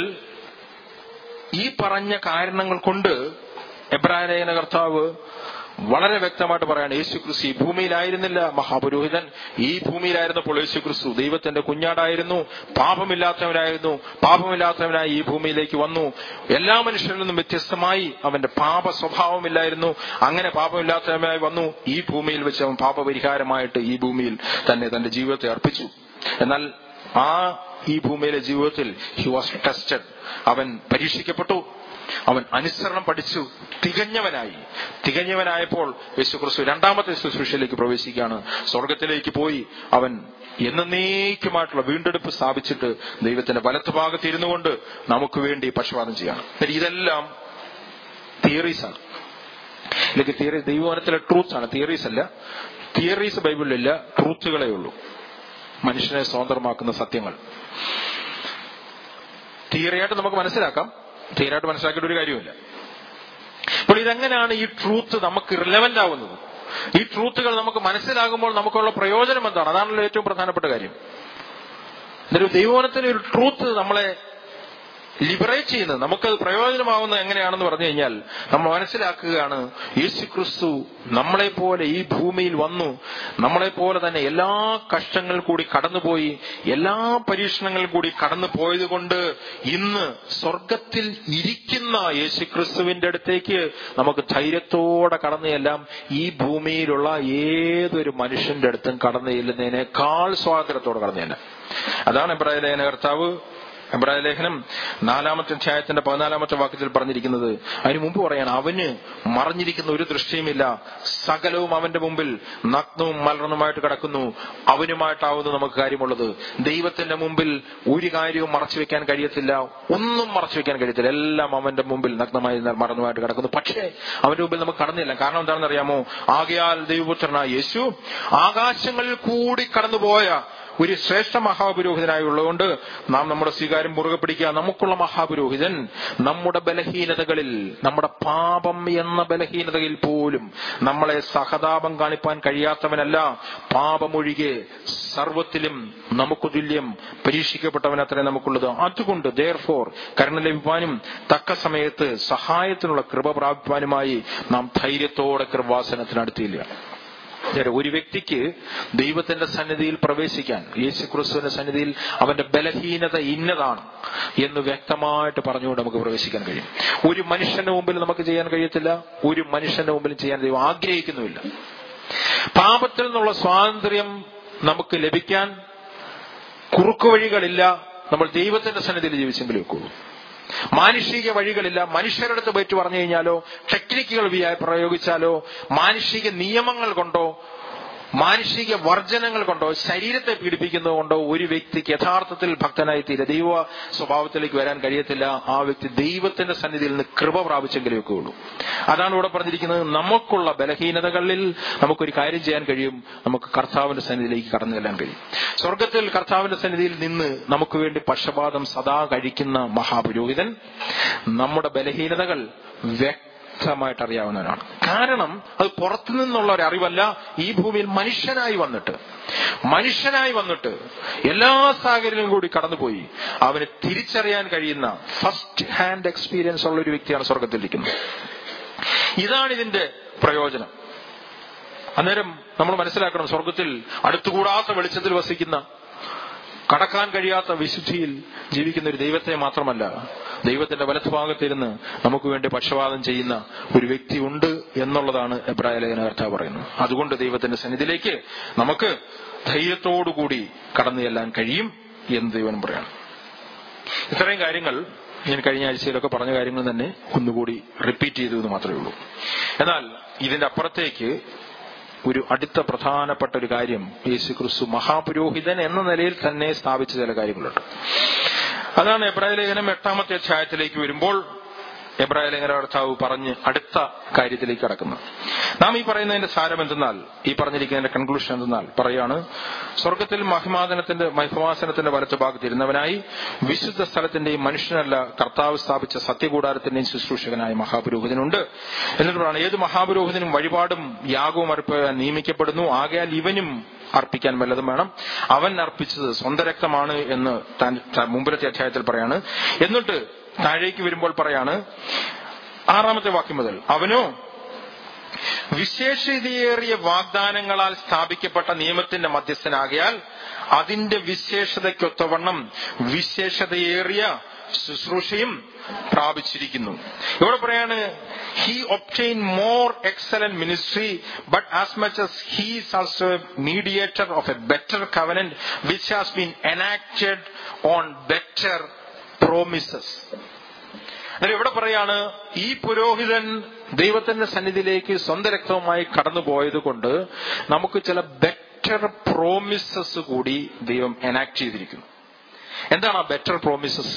ഈ പറഞ്ഞ കാരണങ്ങൾ കൊണ്ട് എബ്രായലേഖന കർത്താവ് വളരെ വ്യക്തമായിട്ട് പറയാണ്, യേശുക്രിസ്തു ഈ ഭൂമിയിലായിരുന്നില്ല മഹാപുരോഹിതൻ. ഈ ഭൂമിയിലായിരുന്നപ്പോൾ യേശുക്രിസ്തു ദൈവത്തിന്റെ കുഞ്ഞാടായിരുന്നു, പാപമില്ലാത്തവനായിരുന്നു. പാപമില്ലാത്തവനായി ഈ ഭൂമിയിലേക്ക് വന്നു. എല്ലാ മനുഷ്യരിൽ നിന്നും വ്യത്യസ്തമായി അവന്റെ പാപ സ്വഭാവമില്ലായിരുന്നു. അങ്ങനെ പാപമില്ലാത്തവനായി വന്നു. ഈ ഭൂമിയിൽ വെച്ച് അവൻ പാപപരിഹാരമായിട്ട് ഈ ഭൂമിയിൽ തന്നെ തന്റെ ജീവിതത്തെ അർപ്പിച്ചു. എന്നാൽ ഈ ഭൂമിയിലെ ജീവിതത്തിൽ ഹി വാസ് ടെസ്റ്റഡ്. അവൻ പരീക്ഷിക്കപ്പെട്ടു. അവൻ അനുസരണം പഠിച്ചു. തികഞ്ഞവനായപ്പോൾ യേശുക്രിസ്തു രണ്ടാമത്തെ ശുശ്രൂഷയിലേക്ക് പ്രവേശിക്കുകയാണ്. സ്വർഗത്തിലേക്ക് പോയി അവൻ എന്നേക്കുമായിട്ടുള്ള വീണ്ടെടുപ്പ് സ്ഥാപിച്ചിട്ട് ദൈവത്തിന്റെ വലത്തുഭാഗത്ത് ഇരുന്നു കൊണ്ട് നമുക്ക് വേണ്ടി പക്ഷപാതം ചെയ്യാണ്. ഇതെല്ലാം തിയറീസാണ്. അല്ലെങ്കിൽ തിയറി ദൈവവചനത്തിലെ ട്രൂത്ത്സ് ആണ്, തിയറീസ് അല്ല. തിയറീസ് ബൈബിളിലില്ല, ട്രൂത്തുകളേ ഉള്ളൂ, മനുഷ്യനെ സ്വതന്ത്രമാക്കുന്ന സത്യങ്ങൾ. തിയറിയായിട്ട് നമുക്ക് മനസ്സിലാക്കാം, തീരായിട്ട് മനസ്സിലാക്കിയിട്ട് ഒരു കാര്യമില്ല. അപ്പോൾ ഇതെങ്ങനെയാണ് ഈ ട്രൂത്ത് നമുക്ക് റിലവന്റ് ആവുന്നത്? ഈ ട്രൂത്തുകൾ നമുക്ക് മനസ്സിലാകുമ്പോൾ നമുക്കുള്ള പ്രയോജനം എന്താണ്? അതാണല്ലോ ഏറ്റവും പ്രധാനപ്പെട്ട കാര്യം. എന്നൊരു ദൈവവചനത്തിലെ ഒരു ട്രൂത്ത് നമ്മളെ ലിബറേറ്റ് ചെയ്യുന്നത്, നമുക്കത് പ്രയോജനമാവുന്നത് എങ്ങനെയാണെന്ന് പറഞ്ഞു കഴിഞ്ഞാൽ, നമ്മൾ മനസ്സിലാക്കുകയാണ് യേശുക്രിസ്തു നമ്മളെപ്പോലെ ഈ ഭൂമിയിൽ വന്നു, നമ്മളെപ്പോലെ തന്നെ എല്ലാ കഷ്ടങ്ങളിൽ കൂടി കടന്നുപോയി, എല്ലാ പരീക്ഷണങ്ങളിൽ കൂടി കടന്നു പോയത് കൊണ്ട് ഇന്ന് സ്വർഗത്തിൽ ഇരിക്കുന്ന യേശുക്രിസ്തുവിന്റെ അടുത്തേക്ക് നമുക്ക് ധൈര്യത്തോടെ കടന്നു ചെല്ലാം. ഈ ഭൂമിയിലുള്ള ഏതൊരു മനുഷ്യന്റെ അടുത്തും കടന്നു ചെല്ലുന്നതിനേക്കാൾ സ്വാതന്ത്ര്യത്തോടെ കടന്നു ചെല്ലാം. അതാണ് എബ്രായലേഖന കർത്താവ് എബ്രായലേഖനം 4-ാമത്തെ അധ്യായത്തിന്റെ 14-ാമത്തെ വാക്യത്തിൽ പറഞ്ഞിരിക്കുന്നത്. അതിനു മുമ്പ് പറയാണ്, അവന് മറഞ്ഞിരിക്കുന്ന ഒരു ദൃഷ്ടിയുമില്ല, സകലവും അവന്റെ മുമ്പിൽ നഗ്നവും മലർന്നുമായിട്ട് കിടക്കുന്നു, അവനുമായിട്ടാവുന്നു നമുക്ക് കാര്യമുള്ളത്. ദൈവത്തിന്റെ മുമ്പിൽ ഒരു കാര്യവും മറച്ചു വെക്കാൻ കഴിയത്തില്ല, ഒന്നും മറച്ചു വെക്കാൻ കഴിയത്തില്ല. എല്ലാം അവന്റെ മുമ്പിൽ നഗ്നമായി മറന്നുമായിട്ട് കിടക്കുന്നു. പക്ഷേ അവന്റെ മുമ്പിൽ നമുക്ക് കടന്നില്ല. കാരണം എന്താണെന്ന് അറിയാമോ? ആകയാൽ ദൈവപുത്രനായ യേശു ആകാശങ്ങളിൽ കൂടി കടന്നുപോയ ഒരു ശ്രേഷ്ഠ മഹാപുരോഹിതനായുള്ളതുകൊണ്ട് നാം നമ്മുടെ സ്വീകാര്യം മുറുകെ പിടിക്കുക. നമുക്കുള്ള മഹാപുരോഹിതൻ നമ്മുടെ ബലഹീനതകളിൽ, നമ്മുടെ പാപം എന്ന ബലഹീനതയിൽ പോലും നമ്മളെ സഹതാപം കാണിപ്പാൻ കഴിയാത്തവനല്ല, പാപമൊഴികെ സർവത്തിലും നമുക്ക് തുല്യം പരീക്ഷിക്കപ്പെട്ടവനത്രേ നമുക്കുള്ളത്. അതുകൊണ്ട് therefore കരുണ ലഭിപ്പാനും തക്ക സമയത്ത് സഹായത്തിനുള്ള കൃപ പ്രാപിപ്പാനുമായി നാം ധൈര്യത്തോടെ കൃപാസനത്തിനടുത്തില്ല. ഒരു വ്യക്തിക്ക് ദൈവത്തിന്റെ സന്നിധിയിൽ പ്രവേശിക്കാൻ, യേശുക്രിസ്തുവിന്റെ സന്നിധിയിൽ അവന്റെ ബലഹീനത ഇന്നതാണ് എന്ന് വ്യക്തമായിട്ട് പറഞ്ഞുകൊണ്ട് നമുക്ക് പ്രവേശിക്കാൻ കഴിയും. ഒരു മനുഷ്യന്റെ മുമ്പിൽ നമുക്ക് ചെയ്യാൻ കഴിയത്തില്ല, ഒരു മനുഷ്യന്റെ മുമ്പിൽ ചെയ്യാൻ ദൈവം ആഗ്രഹിക്കുന്നുമില്ല. പാപത്തിൽ നിന്നുള്ള സ്വാതന്ത്ര്യം നമുക്ക് ലഭിക്കാൻ കുറുക്കുവഴികളില്ല. നമ്മൾ ദൈവത്തിന്റെ സന്നിധിയിൽ ജീവിച്ചെങ്കിലും ഒക്കുള്ളൂ. മാനുഷിക വഴികളില്ല. മനുഷ്യരുടെ അടുത്ത് പോയിട്ട് പറഞ്ഞു കഴിഞ്ഞാലോ, ടെക്നിക്കുകൾ പ്രയോഗിച്ചാലോ, മാനുഷിക നിയമങ്ങൾ കൊണ്ടോ, മാനുഷിക വർജനങ്ങൾ കൊണ്ടോ, ശരീരത്തെ പീഡിപ്പിക്കുന്നത് കൊണ്ടോ ഒരു വ്യക്തിക്ക് യഥാർത്ഥത്തിൽ ഭക്തനായി തീരെ ദൈവ സ്വഭാവത്തിലേക്ക് വരാൻ കഴിയത്തില്ല. ആ വ്യക്തി ദൈവത്തിന്റെ സന്നിധിയിൽ നിന്ന് കൃപ പ്രാപിച്ചെങ്കിലേ ഒക്കെ ഉള്ളൂ. അതാണ് ഇവിടെ പറഞ്ഞിരിക്കുന്നത്. നമുക്കുള്ള ബലഹീനതകളിൽ നമുക്കൊരു കാര്യം ചെയ്യാൻ കഴിയും, നമുക്ക് കർത്താവിന്റെ സന്നിധിയിലേക്ക് കടന്നു ചെല്ലാൻ കഴിയും. സ്വർഗത്തിൽ കർത്താവിന്റെ സന്നിധിയിൽ നിന്ന് നമുക്ക് വേണ്ടി പക്ഷപാതം സദാ കഴിക്കുന്ന മഹാപുരോഹിതൻ നമ്മുടെ ബലഹീനതകൾ വ്യക്തമായിട്ട് അറിയാവുന്നവനാണ്. കാരണം അത് പുറത്തു നിന്നുള്ള ഒരു അറിവല്ല, ഈ ഭൂമിയിൽ മനുഷ്യനായി വന്നിട്ട് എല്ലാ സാഹചര്യങ്ങളും കൂടി കടന്നുപോയി അവന് തിരിച്ചറിയാൻ കഴിയുന്ന ഫസ്റ്റ് ഹാൻഡ് എക്സ്പീരിയൻസ് ഉള്ള ഒരു വ്യക്തിയാണ് സ്വർഗത്തിലിരിക്കുന്നത്. ഇതാണ് ഇതിന്റെ പ്രയോജനം. അന്നേരം നമ്മൾ മനസ്സിലാക്കണം, സ്വർഗത്തിൽ അടുത്തുകൂടാത്ത വെളിച്ചത്തിൽ വസിക്കുന്ന, കടക്കാൻ കഴിയാത്ത വിശുദ്ധിയിൽ ജീവിക്കുന്ന ഒരു ദൈവത്തെ മാത്രമല്ല, ദൈവത്തിന്റെ വലത്തുഭാഗത്തിരുന്ന് നമുക്ക് വേണ്ടി പക്ഷപാതം ചെയ്യുന്ന ഒരു വ്യക്തി ഉണ്ട് എന്നുള്ളതാണ് എബ്രായ ലേഖനകർത്താവ് പറയുന്നത്. അതുകൊണ്ട് ദൈവത്തിന്റെ സന്നിധിയിലേക്ക് നമുക്ക് ധൈര്യത്തോടുകൂടി കടന്നു ചെല്ലാൻ കഴിയും എന്ന് ദൈവം പറയാണ്. ഇത്രയും കാര്യങ്ങൾ ഞാൻ കഴിഞ്ഞ ആഴ്ചയിലൊക്കെ പറഞ്ഞ കാര്യങ്ങൾ തന്നെ ഒന്നുകൂടി റിപ്പീറ്റ് ചെയ്തു എന്ന് മാത്രമേ ഉള്ളൂ. എന്നാൽ ഇതിന്റെ അപ്പുറത്തേക്ക് ഒരു അടുത്ത പ്രധാനപ്പെട്ട ഒരു കാര്യം, യേശുക്രിസ്തു മഹാപുരോഹിതൻ എന്ന നിലയിൽ തന്നെ സ്ഥാപിച്ച ചില കാര്യങ്ങളുണ്ട്. അതാണ് എബ്രായ ലേഖനം 8-ാമത്തെ അധ്യായത്തിലേക്ക് വരുമ്പോൾ എബ്രായ ലേഖന കർത്താവ് പറഞ്ഞ് അടുത്ത കാര്യത്തിലേക്ക് കടക്കുന്നത്. നാം ഈ പറയുന്നതിന്റെ സാരം എന്തെന്നാൽ, ഈ പറഞ്ഞിരിക്കുന്നതിന്റെ കൺക്ലൂഷൻ എന്തെന്നാൽ പറയാണ്, സ്വർഗത്തിൽ മഹിമാസനത്തിന്റെ വലത്ത് ഭാഗത്തിരുന്നവനായി വിശുദ്ധ സ്ഥലത്തിന്റെയും മനുഷ്യനല്ല കർത്താവ് സ്ഥാപിച്ച സത്യകൂടാരത്തിന്റെയും ശുശ്രൂഷകനായ മഹാപുരോഹിതനുണ്ട്. എന്നിട്ട് പറയാണ്, ഏത് മഹാപുരോഹിതനും വഴിപാടും യാഗവും അർപ്പിക്കാൻ നിയമിക്കപ്പെടുന്നു. ആകയാൽ ഇവനും അർപ്പിക്കാൻ വല്ലതും വേണം. അവൻ അർപ്പിച്ചത് സ്വന്തം രക്തമാണ് എന്ന് മുമ്പിലത്തെ അധ്യായത്തിൽ പറയാണ്. എന്നിട്ട് താഴേക്ക് വരുമ്പോൾ പറയാണ് 6-ാമത്തെ വാക്യം മുതൽ, അവനോ വിശേഷതയേറിയ വാഗ്ദാനങ്ങളാൽ സ്ഥാപിക്കപ്പെട്ട നിയമത്തിന്റെ മധ്യസ്ഥനാകയാൽ അതിന്റെ വിശേഷതയ്ക്കൊത്തവണ്ണം വിശേഷതയേറിയ ശുശ്രൂഷയും പ്രാപിച്ചിരിക്കുന്നു. ഇവിടെ പറയാണ്, he obtained more excellent ministry, but as much as he is also a mediator of a better covenant which has been enacted on better promises. എന്നാൽ ഇവിടെ പറയാണ്, ഈ പുരോഹിതൻ ദൈവത്തിന്റെ സന്നിധിയിലേക്ക് സ്വന്തം രക്തവുമായി കടന്നുപോയത് കൊണ്ട് നമുക്ക് ചില ബെറ്റർ പ്രോമിസസ് കൂടി ദൈവം എനാക്ട് ചെയ്തിരിക്കുന്നു. എന്താണ് ആ ബെറ്റർ പ്രോമിസസ്?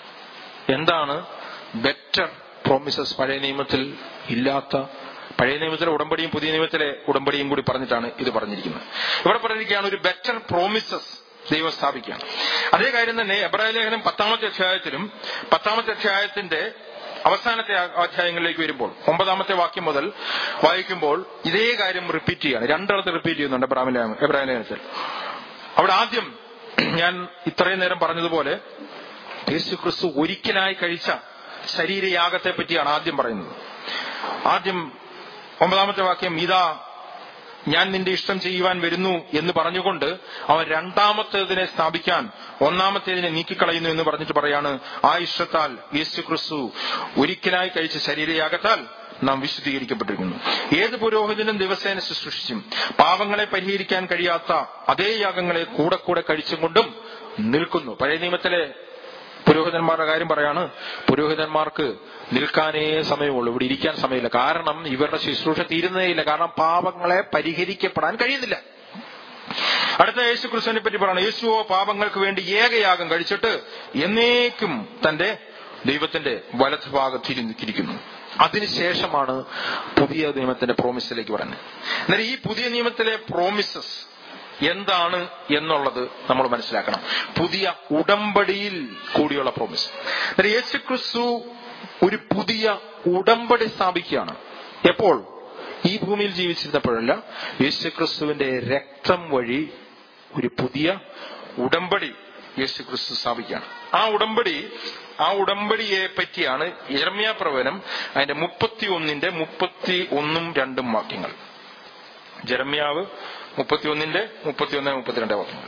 എന്താണ് ബെറ്റർ പ്രോമിസസ്? പഴയ നിയമത്തിൽ ഇല്ലാത്ത, പഴയ നിയമത്തിലെ ഉടമ്പടിയും പുതിയ നിയമത്തിലെ ഉടമ്പടിയും കൂടി പറഞ്ഞിട്ടാണ് ഇത് പറഞ്ഞിരിക്കുന്നത്. ഇവിടെ പറഞ്ഞിരിക്കുകയാണ് ഒരു ബെറ്റർ പ്രോമിസസ് ദൈവം സ്ഥാപിക്കുകയാണ്. അതേ കാര്യം തന്നെ എബ്രായ ലേഖനം 10-ാമത്തെ അധ്യായത്തിലും 10-ാമത്തെ അധ്യായത്തിന്റെ അവസാനത്തെ അധ്യായങ്ങളിലേക്ക് വരുമ്പോൾ 9-ാമത്തെ വാക്യം മുതൽ വായിക്കുമ്പോൾ ഇതേ കാര്യം റിപ്പീറ്റ് ചെയ്യാണ്. രണ്ടിടത്ത് റിപ്പീറ്റ് ചെയ്യുന്നുണ്ട് എബ്രായ ലേഖനത്തിൽ. അവിടെ ആദ്യം ഞാൻ ഇത്രയും നേരം പറഞ്ഞതുപോലെ യേശുക്രിസ്തു ഒരിക്കലായി കഴിച്ച ശരീരയാഗത്തെ പറ്റിയാണ് ആദ്യം പറയുന്നത്. ആദ്യം 9-ാമത്തെ വാക്യം, ഇതാ ഞാൻ നിന്റെ ഇഷ്ടം ചെയ്യുവാൻ വരുന്നു എന്ന് പറഞ്ഞുകൊണ്ട് അവൻ രണ്ടാമത്തേതിനെ സ്ഥാപിക്കാൻ ഒന്നാമത്തേതിനെ നീക്കിക്കളയുന്നു എന്ന് പറഞ്ഞിട്ട് പറയാണ്, ആ ഇഷ്ടത്താൽ യേശുക്രിസ്തു ഒരിക്കലായി കഴിച്ച ശരീരയാഗത്താൽ നാം വിശുദ്ധീകരിക്കപ്പെട്ടിരിക്കുന്നു. ഏത് പുരോഹിതനും ദിവസേന ശുശ്രൂഷിച്ചും പാപങ്ങളെ പരിഹരിക്കാൻ കഴിയാത്ത അതേ യാഗങ്ങളെ കൂടെ കൂടെ കഴിച്ചും കൊണ്ടും നിൽക്കുന്നു. പഴയ നിയമത്തിലെ പുരോഹിതന്മാരുടെ കാര്യം പറയാണ്, പുരോഹിതന്മാർക്ക് നിൽക്കാനേ സമയമുള്ളൂ, ഇവിടെ ഇരിക്കാൻ സമയമില്ല. കാരണം ഇവരുടെ ശുശ്രൂഷ തീരുന്നേയില്ല. കാരണം പാപങ്ങളെ പരിഹരിക്കപ്പെടാൻ കഴിയുന്നില്ല. അടുത്ത യേശുക്രിസ്തുവിനെ പറ്റി പറയണം, യേശുവോ പാപങ്ങൾക്ക് വേണ്ടി ഏകയാഗം കഴിച്ചിട്ട് എന്നേക്കും തന്റെ ദൈവത്തിന്റെ വലത്ത് ഭാഗത്തിരിക്കുന്നു. അതിനുശേഷമാണ് പുതിയ നിയമത്തിന്റെ പ്രോമിസിലേക്ക് പറയുന്നത്. എന്നാൽ ഈ പുതിയ നിയമത്തിലെ പ്രോമിസസ് എന്താണ് എന്നുള്ളത് നമ്മൾ മനസ്സിലാക്കണം. പുതിയ ഉടമ്പടിയിൽ കൂടിയുള്ള പ്രോമിസ്. യേശുക്രിസ്തു ഒരു പുതിയ ഉടമ്പടി സ്ഥാപിക്കുകയാണ്. എപ്പോൾ? ഈ ഭൂമിയിൽ ജീവിച്ചിരുന്നപ്പോഴല്ല, യേശുക്രിസ്തുവിന്റെ രക്തം വഴി ഒരു പുതിയ ഉടമ്പടി യേശുക്രിസ്തു സ്ഥാപിക്കുകയാണ്. ആ ഉടമ്പടിയെ പറ്റിയാണ് യിരെമ്യാ പ്രവചനം അതിന്റെ 31-ന്റെ 31-2 വാക്യങ്ങൾ. യിരെമ്യാവ് 31-ന്റെ 31-32 വാക്യങ്ങൾ.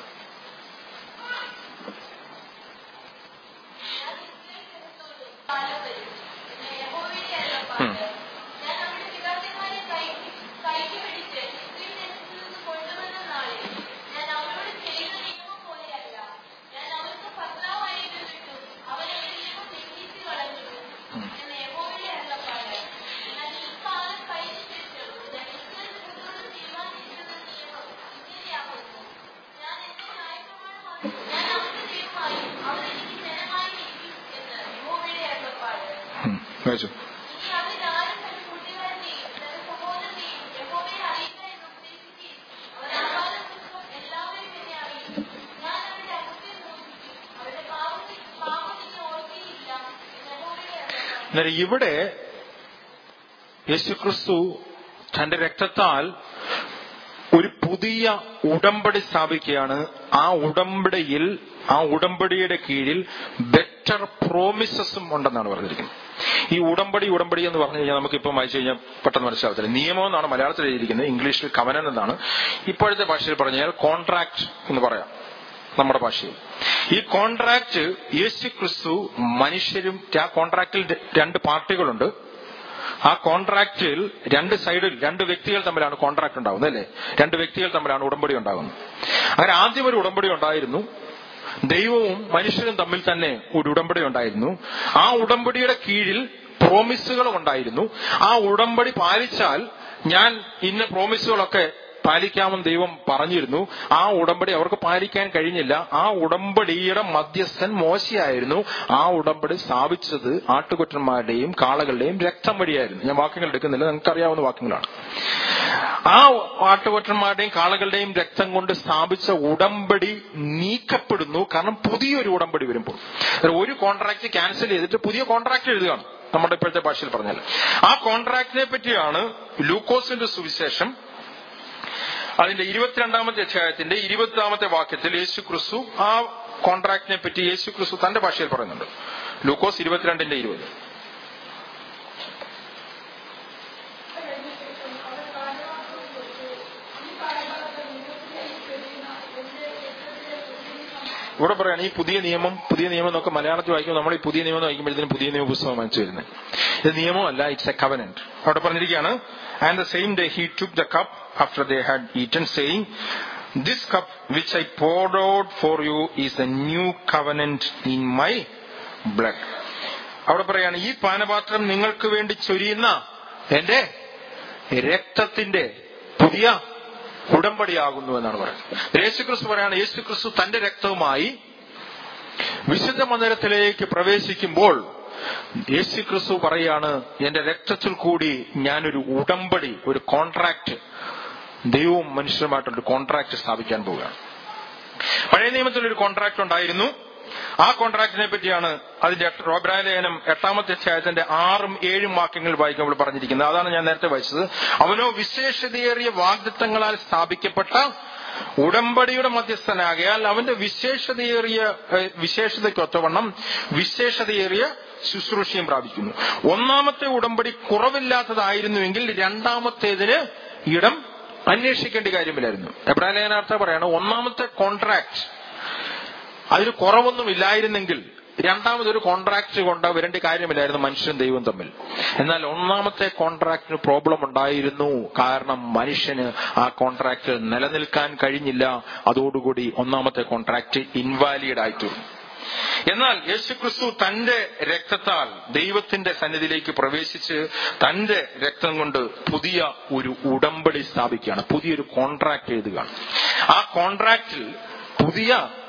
ഇവിടെ യേശുക്രിസ്തു തന്റെ രക്തത്താൽ ഒരു പുതിയ ഉടമ്പടി സ്ഥാപിക്കുകയാണ്. ആ ഉടമ്പടിയുടെ കീഴിൽ ബെറ്റർ പ്രോമിസസും ഉണ്ടെന്നാണ് പറഞ്ഞിരിക്കുന്നത്. ഈ ഉടമ്പടി എന്ന് പറഞ്ഞു കഴിഞ്ഞാൽ നമുക്കിപ്പം വായിച്ചു കഴിഞ്ഞാൽ പെട്ടെന്ന് മനസ്സിലാവത്തില്ല. നിയമം എന്നാണ് മലയാളത്തിൽ എഴുതിയിരിക്കുന്നത്, ഇംഗ്ലീഷിൽ കവനന്റ് എന്നാണ്. ഇപ്പോഴത്തെ ഭാഷയിൽ പറഞ്ഞാൽ കോൺട്രാക്ട് എന്ന് പറയാം നമ്മുടെ ഭാഷയിൽ. ഈ കോൺട്രാക്ട് യേശു ക്രിസ്തു മനുഷ്യരും, ആ കോൺട്രാക്റ്റിൽ 2 പാർട്ടികളുണ്ട്. ആ കോൺട്രാക്റ്റിൽ 2 സൈഡിൽ 2 വ്യക്തികൾ തമ്മിലാണ് കോൺട്രാക്ട് ഉണ്ടാകുന്നത്, അല്ലേ? 2 വ്യക്തികൾ തമ്മിലാണ് ഉടമ്പടി ഉണ്ടാകുന്നത്. അങ്ങനെ ആദ്യം ഒരു ഉടമ്പടി ഉണ്ടായിരുന്നു. ദൈവവും മനുഷ്യരും തമ്മിൽ തന്നെ ഒരു ഉടമ്പടി ഉണ്ടായിരുന്നു. ആ ഉടമ്പടിയുടെ കീഴിൽ പ്രോമിസുകളും ഉണ്ടായിരുന്നു. ആ ഉടമ്പടി പാലിച്ചാൽ ഞാൻ ഇന്ന പ്രോമിസുകളൊക്കെ പാലിക്കാമെന്ന് ദൈവം പറഞ്ഞിരുന്നു. ആ ഉടമ്പടി അവർക്ക് പാലിക്കാൻ കഴിഞ്ഞില്ല. ആ ഉടമ്പടിയുടെ മധ്യസ്ഥൻ മോശയായിരുന്നു. ആ ഉടമ്പടി സ്ഥാപിച്ചത് ആട്ടുകൊറ്റന്മാരുടെയും കാളകളുടെയും രക്തം വഴിയായിരുന്നു. ഞാൻ വാക്യങ്ങൾ എടുക്കുന്നില്ല, നിങ്ങൾക്ക് അറിയാവുന്ന വാക്യങ്ങളാണ്. ആ ആട്ടുകൊറ്റന്മാരുടെയും കാളകളുടെയും രക്തം കൊണ്ട് സ്ഥാപിച്ച ഉടമ്പടി നീക്കപ്പെടുന്നു. കാരണം പുതിയൊരു ഉടമ്പടി വരുമ്പോൾ ഒരു കോൺട്രാക്ട് ക്യാൻസൽ ചെയ്തിട്ട് പുതിയ കോൺട്രാക്ട് എഴുതുകയാണ്, നമ്മുടെ ഇപ്പോഴത്തെ ഭാഷയിൽ പറഞ്ഞാൽ. ആ കോൺട്രാക്ടിനെ പറ്റിയാണ് ലൂക്കോസിന്റെ സുവിശേഷം അതിന്റെ 22-ാമത്തെ അധ്യായത്തിന്റെ 20-ാമത്തെ വാക്യത്തിൽ യേശു ക്രിസ്തു ആ കോൺട്രാക്ടിനെ പറ്റി യേശു ക്രിസ്തു തന്റെ ഭാഷയിൽ പറയുന്നുണ്ട്. ലൂക്കോസ് 22:20. ഇവിടെ പറയാണ് ഈ പുതിയ നിയമം എന്നൊക്കെ മലയാളത്തിൽ വായിക്കുമ്പോൾ നമ്മൾ ഈ പുതിയ നിയമം വായിക്കുമ്പോഴത്തേനും പുതിയ നിയമ പുസ്തകം വാങ്ങിച്ചു വരുന്നത്. ഇത് നിയമമല്ല, ഇറ്റ്സ് എ കവനന്റ്. അവിടെ പറഞ്ഞിരിക്കുകയാണ്, and the same day he took the cup after they had eaten, saying, this cup which I poured out for you is the new covenant in my blood. അവിടെ പറയാണ്, ഈ പാനപാത്രം നിങ്ങൾക്ക് വേണ്ടി ചൊരിയുന്ന എന്റെ രക്തത്തിന്റെ പുതിയ ഉടമ്പടിയാകുന്നു എന്നാണ് പറയുന്നത്. യേശുക്രിസ്തു പറയാണ്, യേശുക്രിസ്തു തന്റെ രക്തവുമായി വിശുദ്ധ മന്ദിരത്തിലേക്ക് പ്രവേശിക്കുമ്പോൾ യേശുക്രിസ്തു പറയാണ്, എന്റെ രക്തത്തിൽ കൂടി ഞാനൊരു ഉടമ്പടി, ഒരു കോൺട്രാക്ട്, ദൈവവും മനുഷ്യരുമായിട്ടൊരു കോൺട്രാക്ട് സ്ഥാപിക്കാൻ പോവുകയാണ്. പഴയ നിയമത്തിലൊരു കോൺട്രാക്ട് ഉണ്ടായിരുന്നു. ആ കോൺട്രാക്ടിനെ പറ്റിയാണ് അതിന്റെ എബ്രായ ലേഖനം 8-ാമത്തെ അധ്യായത്തിന്റെ 6ഉം 7ഉം വാക്യങ്ങൾ വായിക്കുമ്പോൾ പറഞ്ഞിരിക്കുന്നത്. അതാണ് ഞാൻ നേരത്തെ വായിച്ചത്. അവനോ വിശേഷതയേറിയ വാഗ്ദത്തങ്ങളാൽ സ്ഥാപിക്കപ്പെട്ട ഉടമ്പടിയുടെ മധ്യസ്ഥനാകയാൽ അവന്റെ വിശേഷതയ്ക്കൊത്തവണ്ണം വിശേഷതയേറിയ ശുശ്രൂഷയും പ്രാപിക്കുന്നു. 1-ാമത്തെ ഉടമ്പടി കുറവില്ലാത്തതായിരുന്നുവെങ്കിൽ 2-ാമത്തേതിന് ഇടം അന്വേഷിക്കേണ്ട കാര്യമില്ലായിരുന്നു. എബ്രായ ലേഖനാർത്ഥം പറയാണ്, 1-ാമത്തെ കോൺട്രാക്ട് അതിന് കുറവൊന്നും ഇല്ലായിരുന്നെങ്കിൽ 2-ാമതൊരു കോൺട്രാക്ട് കൊണ്ട് വരേണ്ട കാര്യമില്ലായിരുന്നു മനുഷ്യൻ ദൈവം തമ്മിൽ. എന്നാൽ 1-ാമത്തെ കോൺട്രാക്ടിന് പ്രോബ്ലം ഉണ്ടായിരുന്നു. കാരണം മനുഷ്യന് ആ കോൺട്രാക്ട് നിലനിൽക്കാൻ കഴിഞ്ഞില്ല. അതോടുകൂടി 1-ാമത്തെ കോൺട്രാക്ട് ഇൻവാലിഡ് ആയിത്തീർന്നു. എന്നാൽ യേശുക്രിസ്തു തന്റെ രക്തത്താൽ ദൈവത്തിന്റെ സന്നിധിയിലേക്ക് പ്രവേശിച്ച് തന്റെ രക്തം കൊണ്ട് പുതിയ ഒരു ഉടമ്പടി സ്ഥാപിക്കുകയാണ്, പുതിയൊരു കോൺട്രാക്ട് എഴുതുകയാണ്. ആ കോൺട്രാക്റ്റിൽ പുതിയ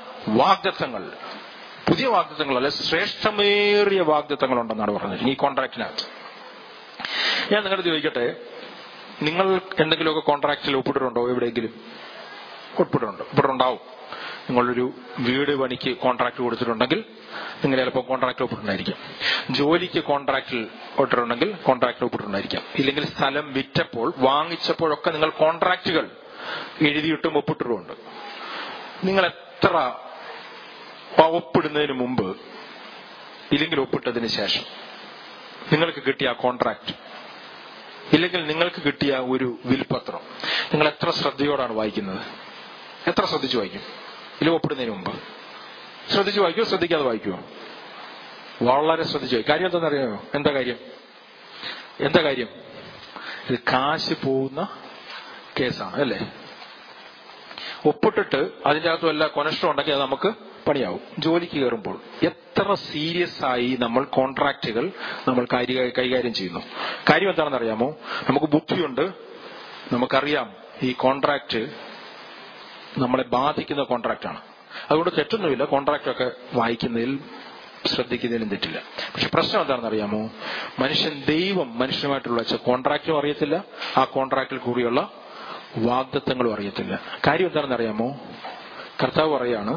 വാഗ്ദത്തങ്ങളല്ല, ശ്രേഷ്ഠമേറിയ വാഗ്ദത്തങ്ങൾ ഉണ്ടെന്നാണ് പറഞ്ഞത് ഈ കോൺട്രാക്റ്റിനകത്ത്. ഞാൻ നിങ്ങളോട് ചോദിക്കട്ടെ, നിങ്ങൾ എന്തെങ്കിലുമൊക്കെ കോൺട്രാക്റ്റിൽ ഒപ്പിട്ടിട്ടുണ്ടോ? എവിടെയെങ്കിലും ഒപ്പിട്ടുണ്ടാവും. നിങ്ങളൊരു വീട് പണിക്ക് കോൺട്രാക്ട് കൊടുത്തിട്ടുണ്ടെങ്കിൽ നിങ്ങൾ ചിലപ്പോൾ കോൺട്രാക്ട് ഒപ്പിട്ടുണ്ടായിരിക്കാം. ജോലിക്ക് കോൺട്രാക്റ്റിൽ ഒപ്പിട്ടിട്ടുണ്ടെങ്കിൽ കോൺട്രാക്ട് ഒപ്പിട്ടുണ്ടായിരിക്കാം. ഇല്ലെങ്കിൽ സ്ഥലം വിറ്റപ്പോൾ വാങ്ങിച്ചപ്പോഴൊക്കെ നിങ്ങൾ കോൺട്രാക്റ്റുകൾ എഴുതിയിട്ടും ഒപ്പിട്ടിട്ടുമുണ്ട്. നിങ്ങൾ എത്ര ഒപ്പിടുന്നതിന് മുമ്പ് ഇല്ലെങ്കിൽ ഒപ്പിട്ടതിന് ശേഷം നിങ്ങൾക്ക് കിട്ടിയ ആ കോൺട്രാക്ട് ഇല്ലെങ്കിൽ നിങ്ങൾക്ക് കിട്ടിയ ഒരു വിൽപത്രം നിങ്ങൾ എത്ര ശ്രദ്ധയോടാണ് വായിക്കുന്നത്? എത്ര ശ്രദ്ധിച്ചു വായിക്കും? ഇല്ല, ഒപ്പിടുന്നതിന് മുമ്പ് ശ്രദ്ധിച്ചു വായിക്കുമോ? ശ്രദ്ധിക്കാതെ വായിക്കുമോ? വളരെ ശ്രദ്ധിച്ചു വായിക്കും. കാര്യം എന്താണെന്നറിയാമോ? എന്താ കാര്യം? ഇത് കാശ് പോകുന്ന കേസാണ്, അല്ലേ? ഒപ്പിട്ടിട്ട് അതിൻ്റെ അകത്തും എല്ലാ കൊനഷ്ടം ഉണ്ടെങ്കിൽ അത് നമുക്ക് പണിയാവും. ജോലിക്ക് കയറുമ്പോൾ എത്ര സീരിയസ് ആയി നമ്മൾ കോൺട്രാക്റ്റുകൾ നമ്മൾ കൈകാര്യം ചെയ്യുന്നു. കാര്യം എന്താണെന്ന് അറിയാമോ? നമുക്ക് ബുദ്ധിയുണ്ട്, നമുക്കറിയാം ഈ കോൺട്രാക്ട് നമ്മളെ ബാധിക്കുന്ന കോൺട്രാക്റ്റാണ്. അതുകൊണ്ട് തെറ്റൊന്നുമില്ല, കോൺട്രാക്റ്റൊക്കെ വായിക്കുന്നതിൽ ശ്രദ്ധിക്കുന്നതിലും തെറ്റില്ല. പക്ഷെ പ്രശ്നം എന്താണെന്ന് അറിയാമോ? ദൈവം മനുഷ്യനുമായിട്ടുള്ള കോൺട്രാക്റ്റും അറിയത്തില്ല, ആ കോൺട്രാക്റ്റിൽ കൂടിയുള്ള വാഗ്ദത്തങ്ങളും അറിയത്തില്ല. കാര്യം എന്താണെന്ന് അറിയാമോ? കർത്താവ് പറയാണ്,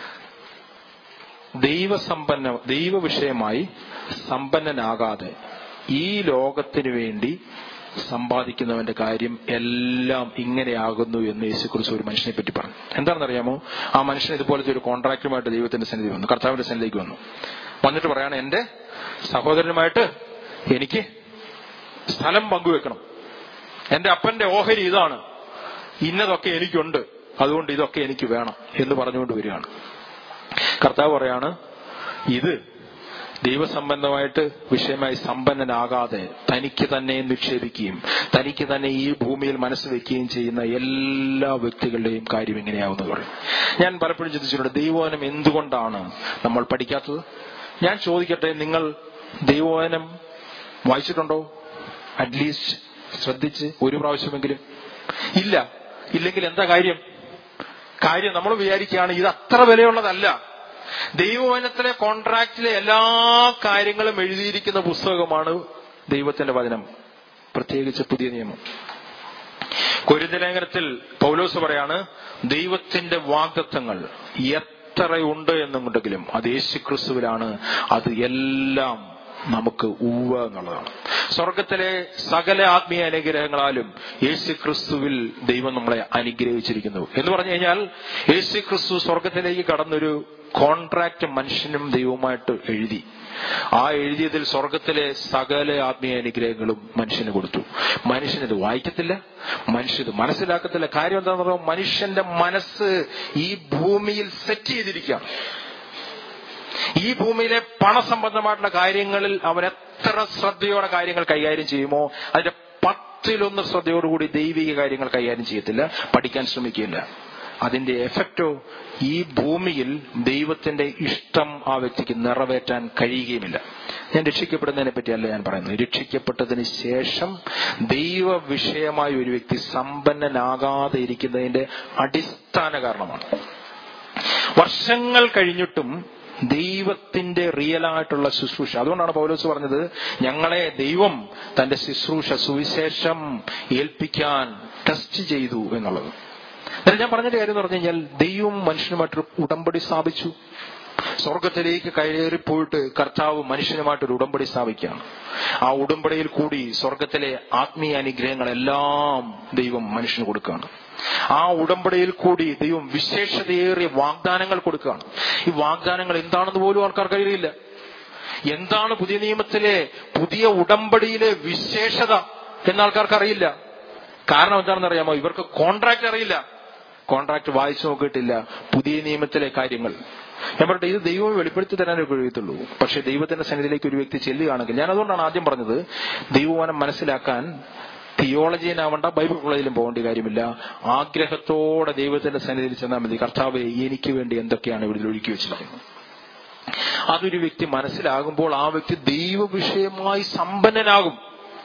ദൈവവിഷയമായി സമ്പന്നനാകാതെ ഈ ലോകത്തിന് വേണ്ടി സമ്പാദിക്കുന്നവന്റെ കാര്യം എല്ലാം ഇങ്ങനെയാകുന്നു എന്ന് യേശുക്രിസ്തു ഒരു മനുഷ്യനെ പറ്റി പറഞ്ഞു. എന്താണെന്നറിയാമോ? ആ മനുഷ്യൻ ഇതുപോലത്തെ ഒരു കോൺട്രാക്റ്റുമായിട്ട് ദൈവത്തിന്റെ സന്നിധി വന്നു, കർത്താവിന്റെ സന്നിധിക്ക് വന്നു. വന്നിട്ട് പറയാണ്, എന്റെ സഹോദരനുമായിട്ട് എനിക്ക് സ്ഥലം പങ്കുവെക്കണം, എന്റെ അപ്പന്റെ ഓഹരി ഇതാണ്, ഇന്നതൊക്കെ എനിക്കുണ്ട്, അതുകൊണ്ട് ഇതൊക്കെ എനിക്ക് വേണം എന്ന് പറഞ്ഞുകൊണ്ട് വരികയാണ്. കർത്താവ് പറയാണ്, ഇത് ദൈവസംബന്ധമായിട്ട് വിഷയമായി സമ്പന്നനാകാതെ തനിക്ക് തന്നെ നിക്ഷേപിക്കുകയും തനിക്ക് തന്നെ ഈ ഭൂമിയിൽ മനസ്സ് വെക്കുകയും ചെയ്യുന്ന എല്ലാ വ്യക്തികളുടെയും കാര്യം എങ്ങനെയാവുമെന്ന് പറയും. ഞാൻ പലപ്പോഴും ചിന്തിച്ചിട്ടുണ്ട്, ദൈവവചനം എന്തുകൊണ്ടാണ് നമ്മൾ പഠിക്കാത്തത്? ഞാൻ ചോദിക്കട്ടെ, നിങ്ങൾ ദൈവവചനം വായിച്ചിട്ടുണ്ടോ? അറ്റ്ലീസ്റ്റ് ശ്രദ്ധിച്ച് ഒരു പ്രാവശ്യമെങ്കിലും? ഇല്ല. ഇല്ലെങ്കിൽ എന്താ കാര്യം? നമ്മൾ വിചാരിക്കുകയാണ് ഇത് അത്ര വിലയുള്ളതല്ല. ദൈവവചനത്തിലെ കോൺട്രാക്റ്റിലെ എല്ലാ കാര്യങ്ങളും എഴുതിയിരിക്കുന്ന പുസ്തകമാണ് ദൈവത്തിന്റെ വചനം, പ്രത്യേകിച്ച് പുതിയ നിയമം. കൊരിന്ത്യർ ലേഖനത്തിൽ പൗലോസ് പറയാണ്, ദൈവത്തിന്റെ വാഗ്ദത്തങ്ങൾ എത്രയുണ്ട് എന്നുണ്ടെങ്കിലും അത് യേശുക്രിസ്തുവിലാണ്, അത് എല്ലാം നമുക്ക് ഉവ്വ എന്നുള്ളതാണ്. സ്വർഗത്തിലെ സകല ആത്മീയ അനുഗ്രഹങ്ങളാലും യേശുക്രിസ്തുവിൽ ദൈവം നമ്മളെ അനുഗ്രഹിച്ചിരിക്കുന്നു എന്ന് പറഞ്ഞു കഴിഞ്ഞാൽ, യേശുക്രിസ്തു സ്വർഗത്തിലേക്ക് കടന്നൊരു കോൺട്രാക്ട് മനുഷ്യനും ദൈവവുമായിട്ട് എഴുതി. ആ എഴുതിയതിൽ സ്വർഗത്തിലെ സകല ആത്മീയ അനുഗ്രഹങ്ങളും മനുഷ്യന് കൊടുത്തു. മനുഷ്യനിത് വായിക്കത്തില്ല, മനുഷ്യത് മനസ്സിലാക്കത്തില്ല. കാര്യം എന്താണെന്ന് പറയുമ്പോൾ, മനുഷ്യന്റെ മനസ്സ് ഈ ഭൂമിയിൽ സെറ്റ് ചെയ്തിരിക്കുകയാണ്. ഈ ഭൂമിയിലെ പണസംബന്ധമായിട്ടുള്ള കാര്യങ്ങളിൽ അവൻ എത്ര ശ്രദ്ധയോടെ കാര്യങ്ങൾ കൈകാര്യം ചെയ്യുമോ, അതിന്റെ 10-1 ശ്രദ്ധയോടുകൂടി ദൈവിക കാര്യങ്ങൾ കൈകാര്യം ചെയ്യത്തില്ല, പഠിക്കാൻ ശ്രമിക്കില്ല. അതിന്റെ എഫക്റ്റോ, ഈ ഭൂമിയിൽ ദൈവത്തിന്റെ ഇഷ്ടം ആ വ്യക്തിക്ക് നിറവേറ്റാൻ കഴിയുകയുമില്ല. ഞാൻ രക്ഷിക്കപ്പെടുന്നതിനെ പറ്റിയല്ല ഞാൻ പറയുന്നത്. രക്ഷിക്കപ്പെട്ടതിന് ശേഷം ദൈവ വിഷയമായ ഒരു വ്യക്തി സമ്പന്നനാകാതെ ഇരിക്കുന്നതിന്റെ അടിസ്ഥാന കാരണമാണ്. വർഷങ്ങൾ കഴിഞ്ഞിട്ടും ദൈവത്തിന്റെ റിയലായിട്ടുള്ള ശുശ്രൂഷ. അതുകൊണ്ടാണ് പൗലോസ് പറഞ്ഞത്, ഞങ്ങളെ ദൈവം തന്റെ ശുശ്രൂഷ സുവിശേഷം ഏൽപ്പിക്കാൻ ടെസ്റ്റ് ചെയ്തു എന്നുള്ളത്. എന്നാൽ ഞാൻ പറഞ്ഞൊരു കാര്യം എന്ന് പറഞ്ഞു കഴിഞ്ഞാൽ, ദൈവം മനുഷ്യനുമായിട്ടൊരു ഉടമ്പടി സ്ഥാപിച്ചു. സ്വർഗത്തിലേക്ക് കയറിപ്പോയിട്ട് കർത്താവ് മനുഷ്യനുമായിട്ടൊരു ഉടമ്പടി സ്ഥാപിക്കുകയാണ്. ആ ഉടമ്പടിയിൽ കൂടി സ്വർഗത്തിലെ ആത്മീയ അനുഗ്രഹങ്ങളെല്ലാം ദൈവം മനുഷ്യന് കൊടുക്കുകയാണ്. ആ ഉടമ്പടിയിൽ കൂടി ദൈവം വിശേഷതയേറിയ വാഗ്ദാനങ്ങൾ കൊടുക്കുകയാണ്. ഈ വാഗ്ദാനങ്ങൾ എന്താണെന്ന് പോലും ആൾക്കാർക്ക് അറിയില്ല. എന്താണ് പുതിയ നിയമത്തിലെ പുതിയ ഉടമ്പടിയിലെ വിശേഷത എന്ന് ആൾക്കാർക്ക് അറിയില്ല. കാരണം എന്താണെന്ന് അറിയാമോ? ഇവർക്ക് കോൺട്രാക്ട് അറിയില്ല, കോൺട്രാക്ട് വായിച്ചു നോക്കിയിട്ടില്ല. പുതിയ നിയമത്തിലെ കാര്യങ്ങൾ ഞാൻ പറയട്ടെ, ഇത് ദൈവം വെളിപ്പെടുത്തി തരാനേ കഴിയത്തുള്ളൂ. പക്ഷെ ദൈവത്തിന്റെ സന്നിധിയിലേക്ക് ഒരു വ്യക്തി ചെല്ലുകയാണെങ്കിൽ, ഞാൻ അതുകൊണ്ടാണ് ആദ്യം പറഞ്ഞത്, ദൈവവചനം മനസ്സിലാക്കാൻ തിയോളജിയനാവണ്ട, ബൈബിൾ കോളേജിലും പോകേണ്ട കാര്യമില്ല. ആഗ്രഹത്തോടെ ദൈവത്തിന്റെ സന്നിധിയിൽ ചെന്നാൽ മതി. കർത്താവേ, എനിക്ക് വേണ്ടി എന്തൊക്കെയാണ് ഇവിടെ ഒഴുക്കി വെച്ചിരിക്കുന്നത്. അതൊരു വ്യക്തി മനസ്സിലാകുമ്പോൾ ആ വ്യക്തി ദൈവവിഷയമായി സമ്പന്നനാകും.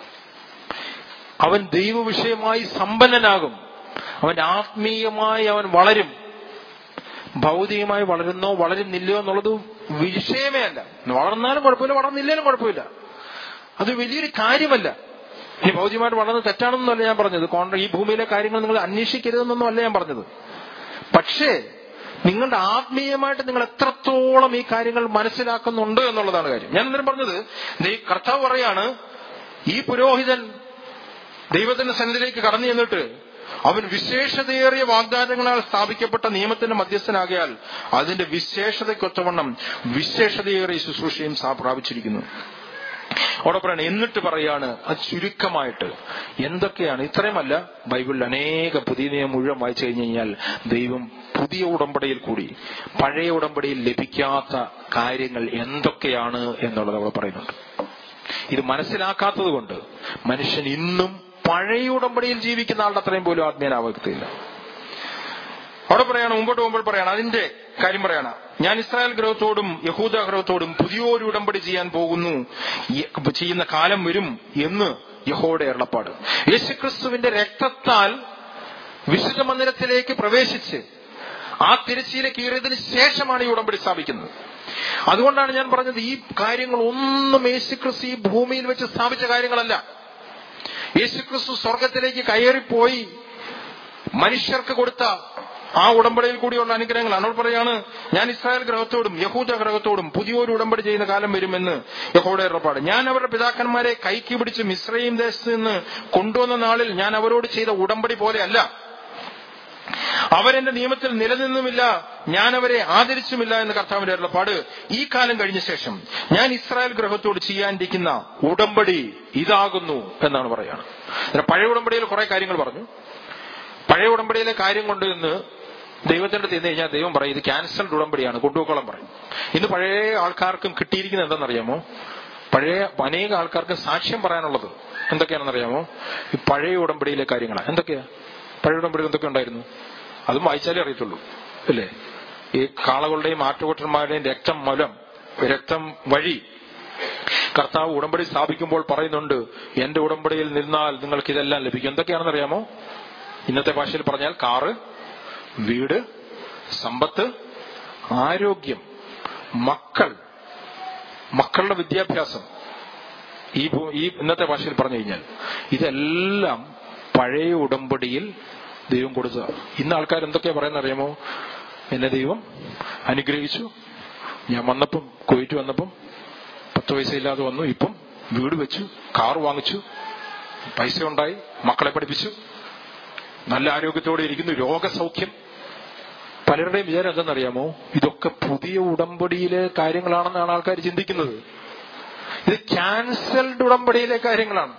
അവൻ ദൈവവിഷയമായി സമ്പന്നനാകും. അവൻ ആത്മീയമായി അവൻ വളരും. ഭൗതികമായി വളരുന്നോ വളരുന്നില്ലയോ എന്നുള്ളത് വിഷയമേ അല്ല. വളർന്നാലും കുഴപ്പമില്ല, വളർന്നില്ലേലും കുഴപ്പമില്ല. അത് വലിയൊരു കാര്യമല്ല. ഇനി ഭൗതികമായിട്ട് വളർന്നത് തെറ്റാണെന്നല്ല ഞാൻ പറഞ്ഞത്. ഈ ഭൂമിയിലെ കാര്യങ്ങൾ നിങ്ങൾ അന്വേഷിക്കരുതെന്നൊന്നും അല്ല ഞാൻ പറഞ്ഞത്. പക്ഷേ നിങ്ങളുടെ ആത്മീയമായിട്ട് നിങ്ങൾ എത്രത്തോളം ഈ കാര്യങ്ങൾ മനസ്സിലാക്കുന്നുണ്ട് എന്നുള്ളതാണ് കാര്യം. ഞാൻ ഇന്നലെ പറഞ്ഞത്, കർത്താവ് പറയാണ്, ഈ പുരോഹിതൻ ദൈവത്തിന്റെ സന്നിധിയിലേക്ക് കടന്നു ചെന്നിട്ട് അവൻ വിശേഷതയേറിയ വാഗ്ദാനങ്ങളാൽ സ്ഥാപിക്കപ്പെട്ട നിയമത്തിന്റെ മധ്യസ്ഥനാകിയാൽ അതിന്റെ വിശേഷതയ്ക്കൊത്തവണ്ണം വിശേഷതയേറിയ ശുശ്രൂഷയും പ്രാപിച്ചിരിക്കുന്നു. അവിടെ പറയണം, എന്നിട്ട് പറയാണ്, അത് ചുരുക്കമായിട്ട് എന്തൊക്കെയാണ്, ഇത്രയുമല്ല, ബൈബിളിൽ അനേക പുതിയ നിയമം മുഴുവൻ വായിച്ചു കഴിഞ്ഞു കഴിഞ്ഞാൽ ദൈവം പുതിയ ഉടമ്പടിയിൽ കൂടി പഴയ ഉടമ്പടിയിൽ ലഭിക്കാത്ത കാര്യങ്ങൾ എന്തൊക്കെയാണ് എന്നുള്ളത് അവിടെ പറയുന്നുണ്ട്. ഇത് മനസ്സിലാക്കാത്തത് കൊണ്ട് മനുഷ്യൻ ഇന്നും പഴയ ഉടമ്പടിയിൽ ജീവിക്കുന്ന ആളുടെ അത്രയും പോലും ആത്മീയനാവത്തില്ല. അവിടെ പറയാണ്, മുമ്പോട്ട് പോകുമ്പോൾ പറയാണ്, അതിന്റെ കാര്യം പറയാണ്, ഞാൻ ഇസ്രായേൽ ഗൃഹത്തോടും യഹൂദ ഗൃഹത്തോടും പുതിയൊരു ഉടമ്പടി ചെയ്യാൻ പോകുന്നു, ചെയ്യുന്ന കാലം വരും എന്ന് യഹോവയുടെ അരുളപ്പാട്. യേശുക്രിസ്തുവിന്റെ രക്തത്താൽ വിശുദ്ധ മന്ദിരത്തിലേക്ക് പ്രവേശിച്ച് ആ തിരശ്ശീല കീറിയതിന് ശേഷമാണ് ഈ ഉടമ്പടി സ്ഥാപിക്കുന്നത്. അതുകൊണ്ടാണ് ഞാൻ പറഞ്ഞത്, ഈ കാര്യങ്ങളൊന്നും യേശുക്രിസ്തു ഈ ഭൂമിയിൽ വെച്ച് സ്ഥാപിച്ച കാര്യങ്ങളല്ല. യേശുക്രിസ്തു സ്വർഗത്തിലേക്ക് കയറിപ്പോയി മനുഷ്യർക്ക് കൊടുത്ത ആ ഉടമ്പടിയിൽ കൂടിയുള്ള അനുഗ്രഹങ്ങൾ. എന്നോട് പറയാണ്, ഞാൻ ഇസ്രായേൽ ഗൃഹത്തോടും യഹൂദ ഗൃഹത്തോടും പുതിയൊരു ഉടമ്പടി ചെയ്യുന്ന കാലം വരുമെന്ന് യഹോവയുടെ അരുളപ്പാട്. ഞാൻ അവരുടെ പിതാക്കന്മാരെ കൈക്ക് പിടിച്ച് മിസ്രയീം ദേശത്ത് നിന്ന് കൊണ്ടുവന്ന നാളിൽ ഞാൻ അവരോട് ചെയ്ത ഉടമ്പടി പോലെയല്ല. അവരെന്റെ നിയമത്തിൽ നിലനിന്നുമില്ല, ഞാൻ അവരെ ആദരിച്ചുമില്ല എന്ന് കർത്താവിന്റെ അരുളപ്പാട്. ഈ കാലം കഴിഞ്ഞ ശേഷം ഞാൻ ഇസ്രായേൽ ഗൃഹത്തോട് ചെയ്യാനിരിക്കുന്ന ഉടമ്പടി ഇതാകുന്നു എന്നാണ് പറയുകയാണ്. പഴയ ഉടമ്പടിയിൽ കുറെ കാര്യങ്ങൾ പറഞ്ഞു. പഴയ ഉടമ്പടിയിലെ കാര്യം കൊണ്ട് ഇന്ന് ദൈവത്തിന്റെ അടുത്ത് ചെന്ന് കഴിഞ്ഞാൽ ദൈവം പറയും ഇത് ക്യാൻസൽഡ് ഉടമ്പടിയാണ്, കൊണ്ടുപോക്കോളം പറയും. ഇന്ന് പഴയ ആൾക്കാർക്കും കിട്ടിയിരിക്കുന്നത് എന്താണെന്നറിയാമോ? പഴയ അനേക ആൾക്കാർക്ക് സാക്ഷ്യം പറയാനുള്ളത് എന്തൊക്കെയാണെന്നറിയാമോ? ഈ പഴയ ഉടമ്പടിയിലെ കാര്യങ്ങളാണ്. എന്തൊക്കെയാ പഴയ ഉടമ്പടിയിൽ എന്തൊക്കെ ഉണ്ടായിരുന്നു? അതും വായിച്ചാലേ അറിയത്തുള്ളൂ, അല്ലേ? ഈ കാളകളുടെയും ആട്ടുകൊറ്റന്മാരുടെയും രക്തം വഴി കർത്താവ് ഉടമ്പടി സ്ഥാപിക്കുമ്പോൾ പറയുന്നുണ്ട്, എന്റെ ഉടമ്പടിയിൽ നിന്നാൽ നിങ്ങൾക്ക് ഇതെല്ലാം ലഭിക്കും. എന്തൊക്കെയാണെന്നറിയാമോ? ഇന്നത്തെ ഭാഷയിൽ പറഞ്ഞാൽ കാറ്, വീട്, സമ്പത്ത്, ആരോഗ്യം, മക്കളുടെ വിദ്യാഭ്യാസം. ഈ ഇന്നത്തെ ഭാഷയിൽ പറഞ്ഞു കഴിഞ്ഞാൽ ഇതെല്ലാം പഴയ ഉടമ്പടിയിൽ ദൈവം കൊടുത്തതാണ്. ഇന്ന് ആൾക്കാർ എന്തൊക്കെയാ പറയുന്നത് അറിയാമോ? എന്നെ ദൈവം അനുഗ്രഹിച്ചു, ഞാൻ വന്നപ്പം കുവൈറ്റ് വന്നപ്പം 10 പൈസയില്ലാതെ വന്നു, ഇപ്പം വീട് വെച്ചു, കാർ വാങ്ങിച്ചു, പൈസ ഉണ്ടായി, മക്കളെ പഠിപ്പിച്ചു, നല്ല ആരോഗ്യത്തോടെ ഇരിക്കുന്നു, രോഗസൗഖ്യം. പലരുടെയും വിചാരം എന്തെന്നറിയാമോ? ഇതൊക്കെ പുതിയ ഉടമ്പടിയിലെ കാര്യങ്ങളാണെന്നാണ് ആൾക്കാർ ചിന്തിക്കുന്നത്. ഇത് ക്യാൻസൽഡ് ഉടമ്പടിയിലെ കാര്യങ്ങളാണ്.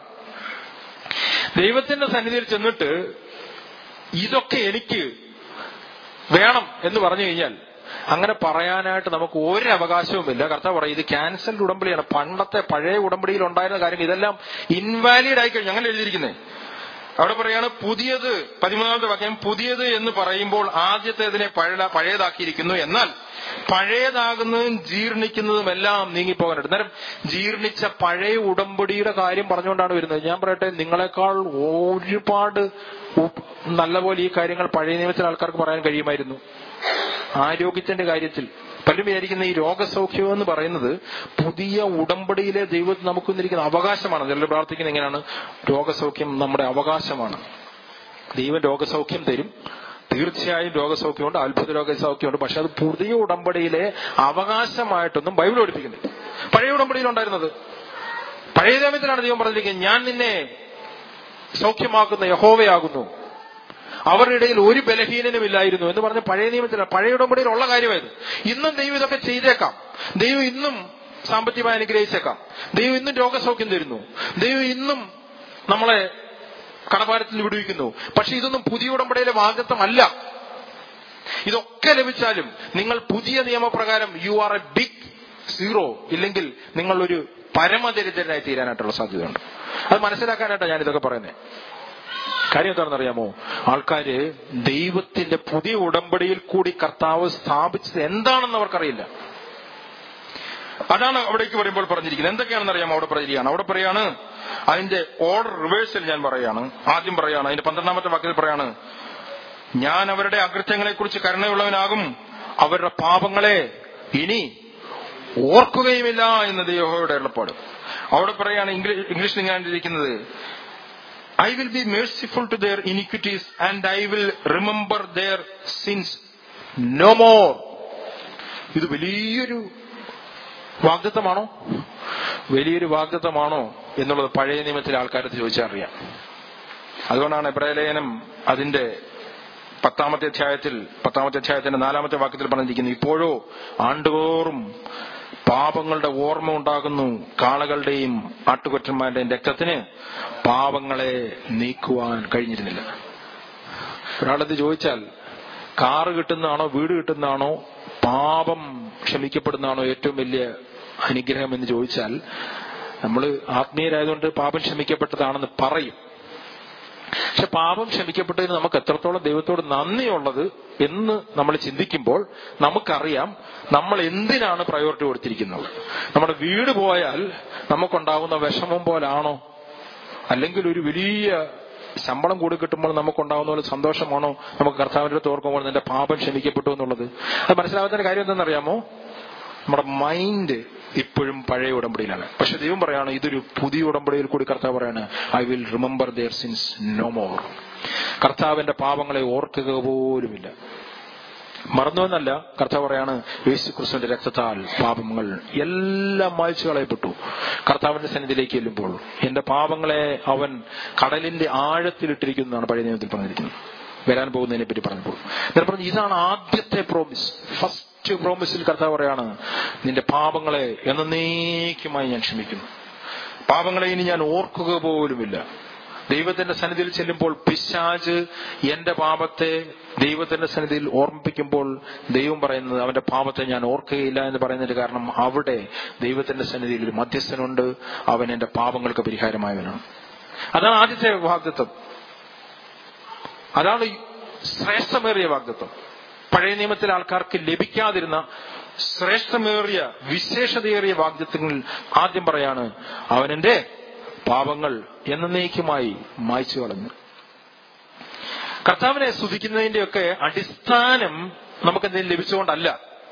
ദൈവത്തിന്റെ സന്നിധിയിൽ ചെന്നിട്ട് ഇതൊക്കെ എനിക്ക് വേണം എന്ന് പറഞ്ഞു കഴിഞ്ഞാൽ അങ്ങനെ പറയാനായിട്ട് നമുക്ക് ഒരു അവകാശവുമില്ല. കർത്താവ് പറയും ഇത് ക്യാൻസൽഡ് ഉടമ്പടിയാണ്. പണ്ടത്തെ പഴയ ഉടമ്പടിയിൽ ഉണ്ടായിരുന്ന കാര്യങ്ങൾ ഇതെല്ലാം ഇൻവാലിഡ് ആയി കഴിഞ്ഞു. അങ്ങനെ എഴുതിയിരിക്കുന്നേ. അവിടെ പറയാണ് പുതിയത്, 13ാമത്തെ വാക്യം, പുതിയത് എന്ന് പറയുമ്പോൾ ആദ്യത്തേതിനെ പഴയതാക്കിയിരിക്കുന്നു, എന്നാൽ പഴയതാകുന്നതും ജീർണിക്കുന്നതും എല്ലാം നീങ്ങിപ്പോകാനുണ്ട്. അന്നേരം ജീർണിച്ച പഴയ ഉടമ്പടിയുടെ കാര്യം പറഞ്ഞുകൊണ്ടാണ് വരുന്നത്. ഞാൻ പറയട്ടെ, നിങ്ങളെക്കാൾ ഒരുപാട് നല്ലപോലെ ഈ കാര്യങ്ങൾ പഴയ നിയമത്തിലെ ആൾക്കാർക്ക് പറയാൻ കഴിയുമായിരുന്നു. ആരോഗ്യത്തിന്റെ കാര്യത്തിൽ പലരും വിചാരിക്കുന്ന ഈ രോഗസൗഖ്യം എന്ന് പറയുന്നത് പുതിയ ഉടമ്പടിയിലെ ദൈവം നമുക്ക് തന്നിരിക്കുന്ന അവകാശമാണ്. ചിലർ പ്രാർത്ഥിക്കുന്നത് എങ്ങനെയാണ്? രോഗസൗഖ്യം നമ്മുടെ അവകാശമാണ്. ദൈവം രോഗസൗഖ്യം തരും, തീർച്ചയായും രോഗസൗഖ്യമുണ്ട്, അത്ഭുത രോഗസൗഖ്യമുണ്ട്. പക്ഷെ അത് പുതിയ ഉടമ്പടിയിലെ അവകാശമായിട്ടൊന്നും ബൈബിൾ പഠിപ്പിക്കുന്നില്ല. പഴയ ഉടമ്പടിയിൽ ഉണ്ടായിരുന്നത്. പഴയ നിയമത്തിലാണ് ദൈവം പറഞ്ഞിരിക്കുന്നത്, ഞാൻ നിന്നെ സൗഖ്യമാക്കുന്ന യഹോവയാകുന്നു, അവരുടെ ഇടയിൽ ഒരു ബലഹീനനും ഇല്ലായിരുന്നു എന്ന് പറഞ്ഞ പഴയ നിയമത്തിലാണ്, പഴയ ഉടമ്പടിയിൽ ഉള്ള കാര്യമായത്. ഇന്നും ദൈവം ഇതൊക്കെ ചെയ്തേക്കാം. ദൈവം ഇന്നും സാമ്പത്തികമായി അനുഗ്രഹിച്ചേക്കാം. ദൈവം ഇന്നും രോഗസൗഖ്യം തരുന്നു. ദൈവം ഇന്നും നമ്മളെ കടഭാരത്തിൽ വിടുവിക്കുന്നു. പക്ഷെ ഇതൊന്നും പുതിയ ഉടമ്പടിയിലെ വാഗ്ദത്തമല്ല. ഇതൊക്കെ ലഭിച്ചാലും നിങ്ങൾ പുതിയ നിയമപ്രകാരം you are a big zero, ഇല്ലെങ്കിൽ നിങ്ങൾ ഒരു പരമദരിദ്രനായി തീരാനായിട്ടുള്ള സാധ്യതയുണ്ട്. അത് മനസ്സിലാക്കാനായിട്ടാണ് ഞാനിതൊക്കെ പറയുന്നത്. കാര്യം എന്താണെന്നറിയാമോ? ആൾക്കാര് ദൈവത്തിന്റെ പുതിയ ഉടമ്പടിയിൽ കൂടി കർത്താവ് സ്ഥാപിച്ചത് എന്താണെന്ന് അവർക്കറിയില്ല. അതാണ് അവിടേക്ക് വരുമ്പോൾ പറഞ്ഞിരിക്കുന്നത്. എന്തൊക്കെയാണെന്ന് അറിയാമോ? അവിടെ പറയാണ് അതിന്റെ ഓർഡർ റിവേഴ്സൽ ഞാൻ പറയാണ്. ആദ്യം പറയാണ്, അതിന്റെ 12ാമത്തെ വാക്യത്തിൽ പറയാണ്, ഞാൻ അവരുടെ അകൃത്യങ്ങളെ കുറിച്ച് കരുണയുള്ളവനാകും, അവരുടെ പാപങ്ങളെ ഇനി ഓർക്കുകയുമില്ല എന്നത് യഹോവയുടെ അരുളപ്പാട്. അവിടെ പറയാണ്, ഇംഗ്ലീഷിൽ ഇങ്ങനെ ഇരിക്കുന്നത്, I will be merciful to their iniquities and I will remember their sins no more. ഇത് വലിയൊരു വാഗ്ദത്തമാണോ? വലിയൊരു വാഗ്ദത്തമാണോ എന്നുള്ളത് പഴയ നിയമത്തിലെ ആൾക്കാരത്ത് ചോദിച്ചാൽ അറിയാം. അതുകൊണ്ടാണ് എബ്രായലേഖനം അതിന്റെ 10ാമത്തെ അധ്യായത്തിന്റെ 4ാമത്തെ വാക്യത്തിൽ പറഞ്ഞിരിക്കുന്നത്, ഇപ്പോഴോ ആണ്ടുതോറും പാപങ്ങളുടെ ഓർമ്മ ഉണ്ടാകുന്നു, കാളകളുടെയും ആട്ടുകൊറ്റന്മാരുടെയും രക്തത്തിന് പാപങ്ങളെ നീക്കുവാൻ കഴിഞ്ഞിരുന്നില്ല. ഒരാളത് ചോദിച്ചാൽ കാറ് കിട്ടുന്നതാണോ വീട് കിട്ടുന്നതാണോ പാപം ക്ഷമിക്കപ്പെടുന്നതാണോ ഏറ്റവും വലിയ അനുഗ്രഹം എന്ന് ചോദിച്ചാൽ നമ്മൾ ആത്മീയരായതുകൊണ്ട് പാപം ക്ഷമിക്കപ്പെട്ടതാണെന്ന് പറയും. പക്ഷെ പാപം ക്ഷമിക്കപ്പെട്ടതിന് നമുക്ക് എത്രത്തോളം ദൈവത്തോട് നന്ദിയുള്ളത് എന്ന് നമ്മൾ ചിന്തിക്കുമ്പോൾ നമുക്കറിയാം നമ്മൾ എന്തിനാണ് പ്രയോറിറ്റി കൊടുത്തിരിക്കുന്നത്. നമ്മുടെ വീട് പോയാൽ നമുക്കുണ്ടാകുന്ന വിഷമം പോലാണോ, അല്ലെങ്കിൽ ഒരു വലിയ ശമ്പളം കൂടി കിട്ടുമ്പോൾ നമുക്കുണ്ടാകുന്ന പോലെ സന്തോഷമാണോ നമുക്ക് കർത്താവിന്റെ അടുത്ത് ഓർക്കുമ്പോൾ നിന്റെ പാപം ക്ഷമിക്കപ്പെട്ടു എന്നുള്ളത്? അത് മനസ്സിലാവാത്ത കാര്യം എന്താണെന്നറിയാമോ? നമ്മുടെ മൈൻഡ് ഇപ്പോഴും പഴയ ഉടമ്പടിയിലാണ്. പക്ഷെ ദൈവം പറയാണ്, ഇതൊരു പുതിയ ഉടമ്പടിയിൽ കൂടി കർത്താവ് പറയാണ്, I will remember their sins no more. കർത്താവിന്റെ പാപങ്ങളെ ഓർക്കുക പോലുമില്ല. മറന്നുവെന്നല്ല, കർത്താവ് പറയാണ്, യേശുക്രിസ്തുവിന്റെ രക്തത്താൽ പാപങ്ങൾ എല്ലാം മായ്ച്ചു കളയപ്പെട്ടു. കർത്താവിന്റെ സന്നിധിയിലേക്ക് ചെല്ലുമ്പോൾ എന്റെ പാപങ്ങളെ അവൻ കടലിന്റെ ആഴത്തിലിട്ടിരിക്കുന്നതാണ് പഴയ നിയമത്തിൽ പറഞ്ഞിരിക്കുന്നത്. വരാൻ പോകുന്നതിനെ പറ്റി പറഞ്ഞപ്പോൾ ഞാൻ പറഞ്ഞു, ഇതാണ് ആദ്യത്തെ പ്രോമിസ്. ഫസ്റ്റ് പ്രോമിസിൽ കർത്താവ് പറയാണ്, നിന്റെ പാപങ്ങളെ എന്നേക്കുമായി ഞാൻ ക്ഷമിക്കുന്നു, പാപങ്ങളെ ഇനി ഞാൻ ഓർക്കുക പോലുമില്ല. ദൈവത്തിന്റെ സന്നിധിയിൽ ചെല്ലുമ്പോൾ പിശാച് എന്റെ പാപത്തെ ദൈവത്തിന്റെ സന്നിധിയിൽ ഓർമ്മിപ്പിക്കുമ്പോൾ ദൈവം പറയുന്നത് അവന്റെ പാപത്തെ ഞാൻ ഓർക്കുകയില്ല എന്ന് പറയുന്നതിന്റെ കാരണം അവിടെ ദൈവത്തിന്റെ സന്നിധിയിൽ ഒരു മധ്യസ്ഥനുണ്ട്, അവൻ എന്റെ പാപങ്ങൾക്ക് പരിഹാരമായവനാണ്. അതാണ് ആദ്യത്തെ വാഗ്ദത്തം. അതാണ് ശ്രേഷ്ഠമേറിയ വാഗ്ദത്തം. പഴയ നിയമത്തിലെ ആൾക്കാർക്ക് ലഭിക്കാതിരുന്ന ശ്രേഷ്ഠമേറിയ വിശേഷതയേറിയ വാഗ്ദത്തങ്ങളിൽ ആദ്യം പറയാണ്, അവനെന്റെ പാപങ്ങൾ എന്നേക്കുമായി മായ്ച്ചു കളഞ്ഞു. കർത്താവിനെ സ്തുതിക്കുന്നതിന്റെയൊക്കെ അടിസ്ഥാനം നമുക്ക് എന്തെങ്കിലും ലഭിച്ചുകൊണ്ടല്ല.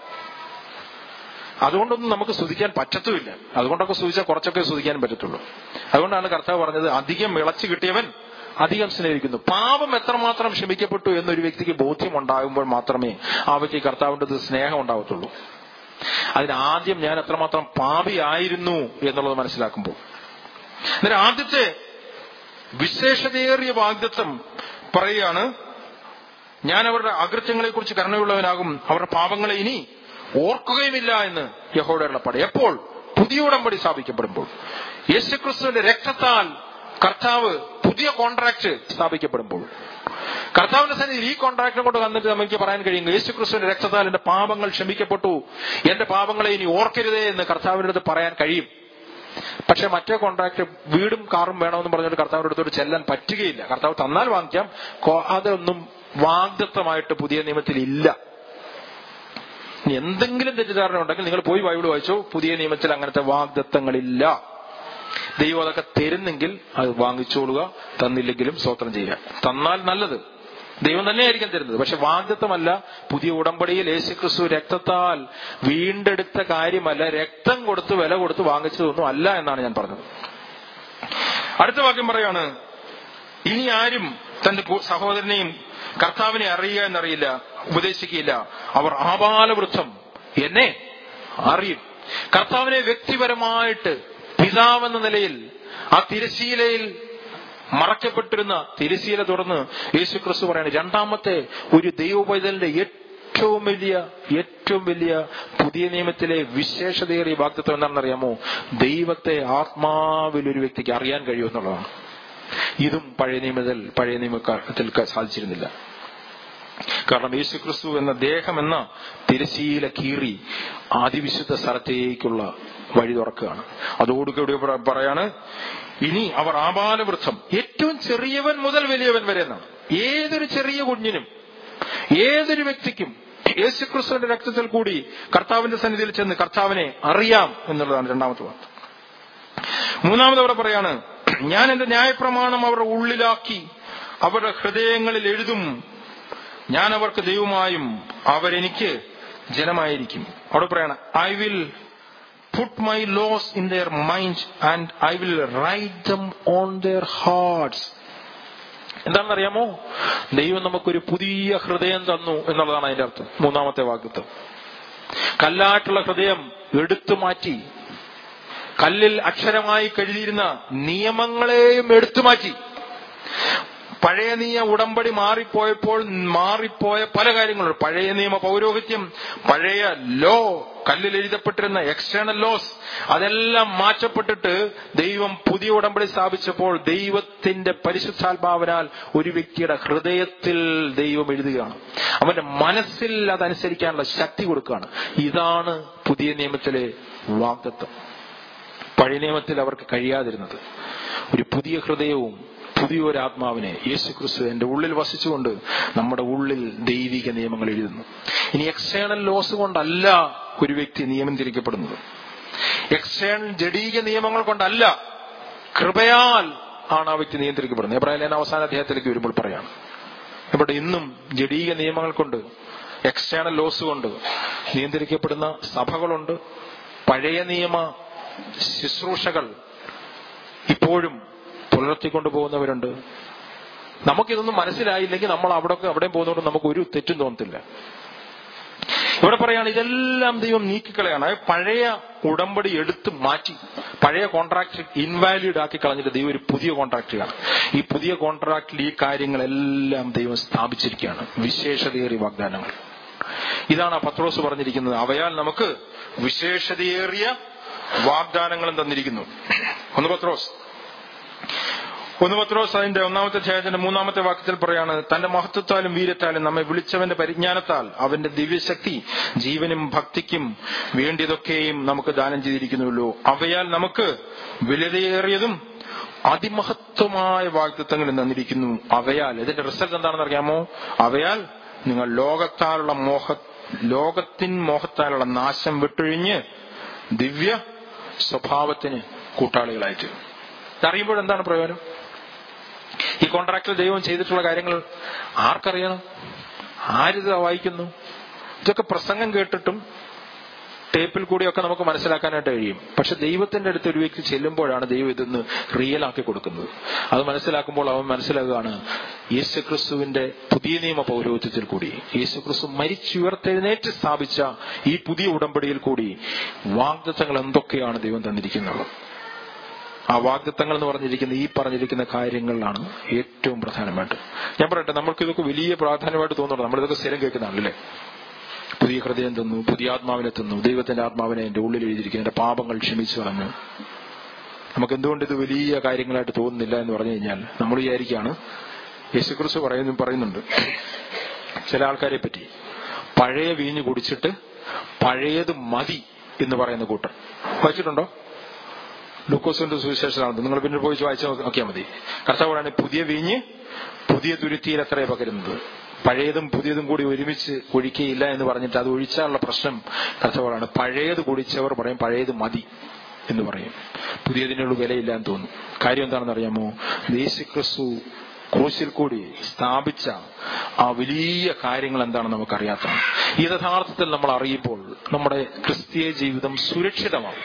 അതുകൊണ്ടൊന്നും നമുക്ക് സ്തുതിക്കാൻ പറ്റത്തുമില്ല. അതുകൊണ്ടൊക്കെ സ്തുതിച്ചാൽ കുറച്ചൊക്കെ സ്തുതിക്കാനും പറ്റത്തുള്ളൂ. അതുകൊണ്ടാണ് കർത്താവ് പറഞ്ഞത്, അധികം വിളച്ചു കിട്ടിയവൻ അധികം സ്നേഹിക്കുന്നു. പാപം എത്രമാത്രം ക്ഷമിക്കപ്പെട്ടു എന്നൊരു വ്യക്തിക്ക് ബോധ്യം ഉണ്ടാകുമ്പോൾ മാത്രമേ ആ വ്യക്തി കർത്താവിന്റെ സ്നേഹം ഉണ്ടാവത്തുള്ളൂ. അതിനാദ്യം ഞാൻ എത്രമാത്രം പാപിയായിരുന്നു എന്നുള്ളത് മനസ്സിലാക്കുമ്പോൾ. അന്നേരം ആദ്യത്തെ വിശേഷതയേറിയ വാഗ്ദത്തം പറയുകയാണ്, ഞാൻ അവരുടെ അകൃത്യങ്ങളെ കുറിച്ച് കരുണയുള്ളവനാകും, അവരുടെ പാപങ്ങളെ ഇനി ഓർക്കുകയുമില്ല എന്ന് യഹോവയുടെ അരുളപ്പാട്. എപ്പോൾ? പുതിയ ഉടമ്പടി സ്ഥാപിക്കപ്പെടുമ്പോൾ, യേശുക്രിസ്തുവിന്റെ രക്തത്താൽ കർത്താവ് പുതിയ കോൺട്രാക്ട് സ്ഥാപിക്കപ്പെടുമ്പോൾ, കർത്താവിന്റെ സന്നിധിയിൽ ഈ കോൺട്രാക്ട് കൊണ്ട് വന്നിട്ട് നമുക്ക് പറയാൻ കഴിയും, യേശുക്രിസ്തുവിന്റെ രക്തത്താൽ എന്റെ പാപങ്ങൾ ക്ഷമിക്കപ്പെട്ടു, എന്റെ പാപങ്ങളെ ഇനി ഓർക്കരുതേ എന്ന് കർത്താവിന്റെ അടുത്ത് പറയാൻ കഴിയും. പക്ഷെ മറ്റേ കോൺട്രാക്ട് വീടും കാറും വേണമെന്ന് പറഞ്ഞിട്ട് കർത്താവിന്റെ അടുത്തോട് ചെല്ലാൻ പറ്റുകയില്ല. കർത്താവ് തന്നാൽ വാങ്ങിക്കാം, അതൊന്നും വാഗ്ദത്തമായിട്ട് പുതിയ നിയമത്തിൽ ഇല്ല. ഇനി എന്തെങ്കിലും തെറ്റിദ്ധാരണ ഉണ്ടെങ്കിൽ നിങ്ങൾ പോയി ബൈബിൾ വായിച്ചോ, പുതിയ നിയമത്തിൽ അങ്ങനത്തെ വാഗ്ദത്തങ്ങളില്ല. ദൈവം അതൊക്കെ തരുന്നെങ്കിൽ അത് വാങ്ങിച്ചോളുക, തന്നില്ലെങ്കിലും സ്തോത്രം ചെയ്യുക. തന്നാൽ നല്ലത്, ദൈവം തന്നെയായിരിക്കും തരുന്നത്. പക്ഷെ വാഗ്ദത്തമല്ല. പുതിയ ഉടമ്പടിയിൽ യേശുക്രിസ്തു രക്തത്താൽ വീണ്ടെടുത്ത കാര്യമല്ല, രക്തം കൊടുത്ത് വില കൊടുത്ത് വാങ്ങിച്ചതൊന്നും അല്ല എന്നാണ് ഞാൻ പറഞ്ഞത്. അടുത്ത വാക്യം പറയാണ്, ഇനി ആരും തന്റെ സഹോദരനെയും കർത്താവിനെ അറിയുക എന്നറിയില്ല, ഉപദേശിക്കുകയില്ല, അവർ ആബാലവൃദ്ധം എന്നെ അറിയും. കർത്താവിനെ വ്യക്തിപരമായിട്ട് പിതാവെന്ന നിലയിൽ ആ തിരശീലയിൽ മറക്കപ്പെട്ടിരുന്ന തിരശീല തുറന്ന് യേശുക്രിസ്തു പറയാണ്, രണ്ടാമത്തെ ഒരു ദൈവപൈതലിന്റെ ഏറ്റവും വലിയ പുതിയ നിയമത്തിലെ വിശേഷതയേറിയ വാഗ്ദത്തം എന്താണെന്നറിയാമോ? ദൈവത്തെ ആത്മാവിൽ ഒരു വ്യക്തിക്ക് അറിയാൻ കഴിയുമെന്നുള്ളതാണ്. ഇതും പഴയ നിയമത്തിൽ സാധിച്ചിരുന്നില്ല. കാരണം യേശുക്രിസ്തു എന്ന ദേഹം എന്ന തിരശീല കീറി അതിവിശുദ്ധ സ്ഥലത്തേക്കുള്ള വഴി തുറക്കുകയാണ്. അതോടുകൂടി പറയാണ്, ഇനി അവർ ആബാലവൃദ്ധം, ഏറ്റവും ചെറിയവൻ മുതൽ വലിയവൻ വരെ എന്നാണ്. ഏതൊരു ചെറിയ കുഞ്ഞിനും ഏതൊരു വ്യക്തിക്കും യേശുക്രിസ്തുവിന്റെ രക്തത്തിൽ കൂടി കർത്താവിന്റെ സന്നിധിയിൽ ചെന്ന് കർത്താവിനെ അറിയാം എന്നുള്ളതാണ് രണ്ടാമത്തെ വാക്ക്. മൂന്നാമത് അവിടെ പറയാണ്, ഞാൻ എന്റെ ന്യായപ്രമാണം അവരുടെ ഉള്ളിലാക്കി അവരുടെ ഹൃദയങ്ങളിൽ എഴുതും, ഞാൻ അവർക്ക് ദൈവമായും അവരെനിക്ക് ജനമായിരിക്കും. അവിടെ പറയാണ്, I will put my laws in their minds and I will write them on their hearts. എന്താണെന്നറിയാമോ? ദൈവം നമുക്കൊരു പുതിയ ഹൃദയം തന്നു എന്നുള്ളതാണ് അതിന്റെ അർത്ഥം. മൂന്നാമത്തെ വാഗ്ദത്തം, കല്ലായിട്ടുള്ള ഹൃദയം എടുത്തു മാറ്റി, കല്ലിൽ അക്ഷരമായി കഴുതിയിരുന്ന നിയമങ്ങളെയും എടുത്തു മാറ്റി. പഴയ നിയമ ഉടമ്പടി മാറിപ്പോയ പല കാര്യങ്ങളുണ്ട്. പഴയ നിയമ പൗരോഹിത്യം, പഴയ ലോ, കല്ലിൽ എഴുതപ്പെട്ടിരുന്ന എക്സ്റ്റേണൽ ലോസ്, അതെല്ലാം മാറ്റപ്പെട്ടിട്ട് ദൈവം പുതിയ ഉടമ്പടി സ്ഥാപിച്ചപ്പോൾ ദൈവത്തിന്റെ പരിശുദ്ധാത്മാവിനാൽ ഒരു വ്യക്തിയുടെ ഹൃദയത്തിൽ ദൈവം എഴുതുകയാണ്. അവന്റെ മനസ്സിൽ അതനുസരിക്കാനുള്ള ശക്തി കൊടുക്കുകയാണ്. ഇതാണ് പുതിയ നിയമത്തിലെ വാഗ്ദത്തം. പഴയ നിയമത്തിൽ അവർക്ക് കഴിയാതിരുന്നത് ഒരു പുതിയ ഹൃദയവും പുതിയൊരാത്മാവിനെ യേശുക്രിസ്തു എന്റെ ഉള്ളിൽ വസിച്ചുകൊണ്ട് നമ്മുടെ ഉള്ളിൽ ദൈവിക നിയമങ്ങൾ എഴുതുന്നു. ഇനി എക്സ്റ്റേണൽ ലോസ് കൊണ്ടല്ല ഒരു വ്യക്തി നിയമം തിരിക്കപ്പെടുന്നത്, എക്സ്റ്റേണൽ ജഡീക നിയമങ്ങൾ കൊണ്ടല്ല, കൃപയാൽ ആണ് ആ വ്യക്തി നിയന്ത്രിക്കപ്പെടുന്നത്. എബ്രായലേഖന അവസാന അധ്യായത്തിലേക്ക് വരുമ്പോൾ പറയാണ്, ഇവിടെ ഇന്നും ജഡീക നിയമങ്ങൾ കൊണ്ട്, എക്സ്റ്റേണൽ ലോസ് കൊണ്ട് നിയന്ത്രിക്കപ്പെടുന്ന സഭകളുണ്ട്. പഴയ നിയമ ശുശ്രൂഷകൾ ഇപ്പോഴും പുലർത്തിക്കൊണ്ടു പോകുന്നവരുണ്ട്. നമുക്കിതൊന്നും മനസ്സിലായില്ലെങ്കിൽ നമ്മൾ അവിടെയും പോകുന്നതുകൊണ്ട് നമുക്ക് ഒരു തെറ്റും തോന്നത്തില്ല. ഇവിടെ പറയാണ് ഇതെല്ലാം ദൈവം നീക്കിക്കളയാണ്. പഴയ ഉടമ്പടി എടുത്ത് മാറ്റി, പഴയ കോൺട്രാക്ട് ഇൻവാലിഡ് ആക്കി കളഞ്ഞിട്ട് ദൈവം ഒരു പുതിയ കോൺട്രാക്റ്റിലാണ്. ഈ പുതിയ കോൺട്രാക്റ്റിൽ ഈ കാര്യങ്ങളെല്ലാം ദൈവം സ്ഥാപിച്ചിരിക്കുകയാണ്, വിശേഷതയേറിയ വാഗ്ദാനങ്ങൾ. ഇതാണ് പത്രോസ് പറഞ്ഞിരിക്കുന്നത്, അവയാൽ നമുക്ക് വിശേഷതയേറിയ വാഗ്ദാനങ്ങളും തന്നിരിക്കുന്നു. ഒന്ന് പത്രോസ് അതിന്റെ 1-ാമത്തെ അധ്യായത്തിന്റെ 3-ാമത്തെ വാക്യത്തിൽ പറയാണ്, തന്റെ മഹത്വത്താലും വീര്യത്താലും നമ്മെ വിളിച്ചവന്റെ പരിജ്ഞാനത്താൽ അവന്റെ ദിവ്യശക്തി ജീവനും ഭക്തിക്കും വേണ്ടിയതൊക്കെയും നമുക്ക് ദാനം ചെയ്തിരിക്കുന്നുവല്ലോ. അവയാൽ നമുക്ക് വിലയേറിയതും അതിമഹത്വമായ വാഗ്ദത്തങ്ങളും തന്നിരിക്കുന്നു. അവയാൽ ഇതിന്റെ റിസൾട്ട് എന്താണെന്ന് അറിയാമോ? അവയാൽ നിങ്ങൾ ലോകത്തിൻ മോഹത്താലുള്ള നാശം വിട്ടൊഴിഞ്ഞ് ദിവ്യ സ്വഭാവത്തിന് കൂട്ടാളികളായിട്ട്. ഇതറിയുമ്പോൾ എന്താണ് പ്രയോജനം? ഈ കോൺട്രാക്റ്റിൽ ദൈവം ചെയ്തിട്ടുള്ള കാര്യങ്ങൾ ആർക്കറിയണം? ആരിത് വായിക്കുന്നു? ഇതൊക്കെ പ്രസംഗം കേട്ടിട്ടും ടേപ്പിൽ കൂടിയൊക്കെ നമുക്ക് മനസ്സിലാക്കാനായിട്ട് കഴിയും. പക്ഷെ ദൈവത്തിന്റെ അടുത്ത് ഒരു വ്യക്തി ചെല്ലുമ്പോഴാണ് ദൈവം ഇതൊന്ന് റിയൽ ആക്കി കൊടുക്കുന്നത്. അത് മനസ്സിലാക്കുമ്പോൾ അവൻ മനസ്സിലാക്കുകയാണ്, യേശുക്രിസ്തുവിന്റെ പുതിയ നിയമ പൗരോഹിത്യത്തിൽ കൂടി, യേശുക്രിസ്തു മരിച്ചുയർത്തെഴുന്നേറ്റ് സ്ഥാപിച്ച ഈ പുതിയ ഉടമ്പടിയിൽ കൂടി വാഗ്ദത്തങ്ങൾ എന്തൊക്കെയാണ് ദൈവം തന്നിരിക്കുന്നത്. ആ വാഗ്ദത്തങ്ങൾ എന്ന് പറഞ്ഞിരിക്കുന്ന കാര്യങ്ങളിലാണ് ഏറ്റവും പ്രധാനമായിട്ട്. ഞാൻ പറയട്ടെ, നമ്മൾക്ക് ഇതൊക്കെ വലിയ പ്രാധാന്യമായിട്ട് തോന്നുന്നു. നമ്മളിതൊക്കെ സ്ഥിരം കേൾക്കുന്നതാണല്ലേ. പുതിയ ഹൃദയം തന്നു, പുതിയ ആത്മാവിനെ തന്നു, ദൈവത്തിന്റെ ആത്മാവിനെ എന്റെ ഉള്ളിൽ എഴുതിയിരിക്കുന്നു, എന്റെ പാപങ്ങൾ ക്ഷമിച്ചു കളഞ്ഞു. നമുക്ക് എന്തുകൊണ്ട് ഇത് വലിയ കാര്യങ്ങളായിട്ട് തോന്നുന്നില്ല എന്ന് പറഞ്ഞു കഴിഞ്ഞാൽ, നമ്മൾ വിചാരിക്കുകയാണ്, യേശുക്രിസ്തു പറയുന്നുണ്ട് ചില ആൾക്കാരെ പറ്റി, പഴയ വീഞ്ഞ് കുടിച്ചിട്ട് പഴയത് മതി എന്ന് പറയുന്ന കൂട്ടർ. വായിച്ചിട്ടുണ്ടോ? ലൂക്കോസിന്റെ സുവിശേഷമാണ്. നിങ്ങൾ പിന്നെ പോയി വായിച്ചു നോക്കിയാൽ മതി. കർത്താവ് പറയുന്നത്, പുതിയ വീഞ്ഞ് പുതിയ തുരുത്തിയിൽ എത്രയെ പകരുന്നത്, പഴയതും പുതിയതും കൂടി ഒരുമിച്ച് ഒഴിക്കുകയില്ല എന്ന് പറഞ്ഞിട്ട് അത് ഒഴിച്ചാലുള്ള പ്രശ്നം കർത്താവാണ്. പഴയത് കുടിച്ചവർ പറയും പഴയത് മതി എന്ന് പറയും, പുതിയതിനുള്ള വിലയില്ല എന്ന് തോന്നും. കാര്യം എന്താണെന്ന് അറിയാമോ? യേശുക്രിസ്തു ക്രൂശിൽ കൂടി സ്ഥാപിച്ച ആ വലിയ കാര്യങ്ങൾ എന്താണെന്ന് നമുക്കറിയാത്തതാണ്. ഈ യഥാർത്ഥത്തിൽ നമ്മൾ അറിയുമ്പോൾ നമ്മുടെ ക്രിസ്തീയ ജീവിതം സുരക്ഷിതമാവും.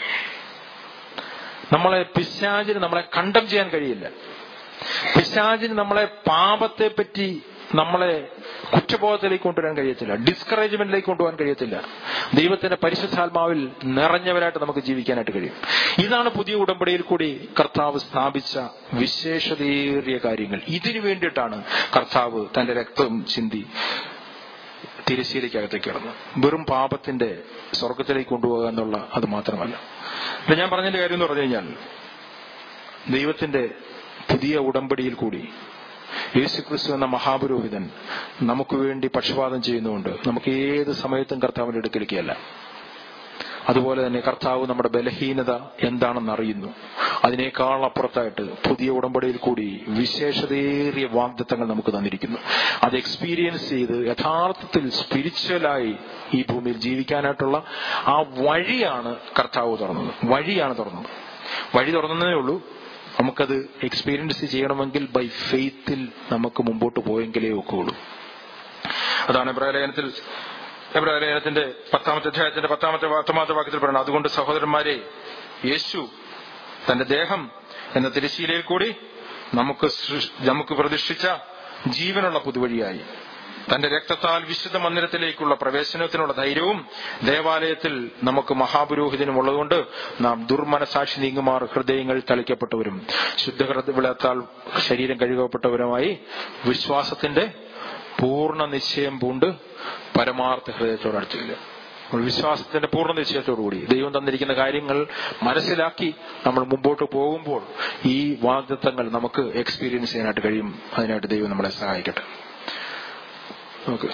പിശാചിന് നമ്മളെ കണ്ടം ചെയ്യാൻ കഴിയില്ല. പിശാചിന് നമ്മളെ പാപത്തെ പറ്റി നമ്മളെ കുറ്റബോധത്തിലേക്ക് കൊണ്ടുവരാൻ കഴിയത്തില്ല, ഡിസ്കറേജ്മെന്റിലേക്ക് കൊണ്ടുപോകാൻ കഴിയത്തില്ല. ദൈവത്തിന്റെ പരിശുദ്ധാത്മാവിൽ നിറഞ്ഞവരായിട്ട് നമുക്ക് ജീവിക്കാനായിട്ട് കഴിയും. ഇതാണ് പുതിയ ഉടമ്പടിയിൽ കൂടി കർത്താവ് സ്ഥാപിച്ച വിശേഷതയേറിയ കാര്യങ്ങൾ. ഇതിനു വേണ്ടിയിട്ടാണ് കർത്താവ് തന്റെ രക്തം ചിന്തി തിരശ്ശീലയ്ക്കകത്തേക്ക് കിടന്നു. വെറും പാപത്തിന്റെ സ്വർഗത്തിലേക്ക് കൊണ്ടുപോകുക എന്നുള്ള അത് മാത്രമല്ല. ഞാൻ പറഞ്ഞതിന്റെ കാര്യം എന്ന് പറഞ്ഞു കഴിഞ്ഞാൽ, ദൈവത്തിന്റെ പുതിയ ഉടമ്പടിയിൽ കൂടി യേശുക്രിസ്തു എന്ന മഹാപുരോഹിതൻ നമുക്ക് വേണ്ടി പക്ഷപാതം ചെയ്യുന്നുകൊണ്ട് നമുക്ക് ഏത് സമയത്തും കർത്താവിന്റെ അടുക്കലേക്കല്ല. അതുപോലെ തന്നെ കർത്താവ് നമ്മുടെ ബലഹീനത എന്താണെന്ന് അറിയുന്നു. അതിനേക്കാൾ അപ്പുറത്തായിട്ട് പുതിയ ഉടമ്പടിയിൽ കൂടി വിശേഷതയേറിയ വാഗ്ദത്തങ്ങൾ നമുക്ക് തന്നിരിക്കുന്നു. അത് എക്സ്പീരിയൻസ് ചെയ്ത് യഥാർത്ഥത്തിൽ സ്പിരിച്വലായി ഈ ഭൂമിയിൽ ജീവിക്കാനായിട്ടുള്ള ആ വഴിയാണ് കർത്താവ് തുറന്നത്. വഴി തുറന്നതേ ഉള്ളൂ. നമുക്കത് എക്സ്പീരിയൻസ് ചെയ്യണമെങ്കിൽ ബൈ ഫെയ്ത്തിൽ നമുക്ക് മുമ്പോട്ട് പോയെങ്കിലേ ഒക്കെയുള്ളൂ. അതാണ് എബ്രായലേഖനത്തിന്റെ 10-ാമത്തെ അധ്യായത്തിന്റെ 10-ാമത്തെ വാക്യത്തിൽ പറയുന്നത്, അതുകൊണ്ട് സഹോദരന്മാരെ, യേശു തന്റെ ദേഹം എന്ന തിരശ്ശീലയിൽ കൂടി നമുക്ക് പ്രതിഷ്ഠിച്ച ജീവനുള്ള പുതുവഴിയായി തന്റെ രക്തത്താൽ വിശുദ്ധ മന്ദിരത്തിലേക്കുള്ള പ്രവേശനത്തിനുള്ള ധൈര്യവും ദേവാലയത്തിൽ നമുക്ക് മഹാപുരോഹിതനും ഉള്ളതുകൊണ്ട് നാം ദുർമനസാക്ഷി നീങ്ങുമാർ ഹൃദയങ്ങൾ തളിക്കപ്പെട്ടവരും ശുദ്ധഹൃദയത്താൽ ശരീരം കഴുകപ്പെട്ടവരുമായി വിശ്വാസത്തിന്റെ പൂർണ്ണ നിശ്ചയം പൂണ്ട് പരമാർത്ഥ ഹൃദയത്തോട് അടുത്തില്ല. വിശ്വാസത്തിന്റെ പൂർണ്ണ നിശ്ചയത്തോടുകൂടി ദൈവം തന്നിരിക്കുന്ന കാര്യങ്ങൾ മനസ്സിലാക്കി നമ്മൾ മുമ്പോട്ട് പോകുമ്പോൾ ഈ വാഗ്ദത്തങ്ങൾ നമുക്ക് എക്സ്പീരിയൻസ് ചെയ്യാനായിട്ട് കഴിയും. അതിനായിട്ട് ദൈവം നമ്മളെ സഹായിക്കട്ടെ. Okay.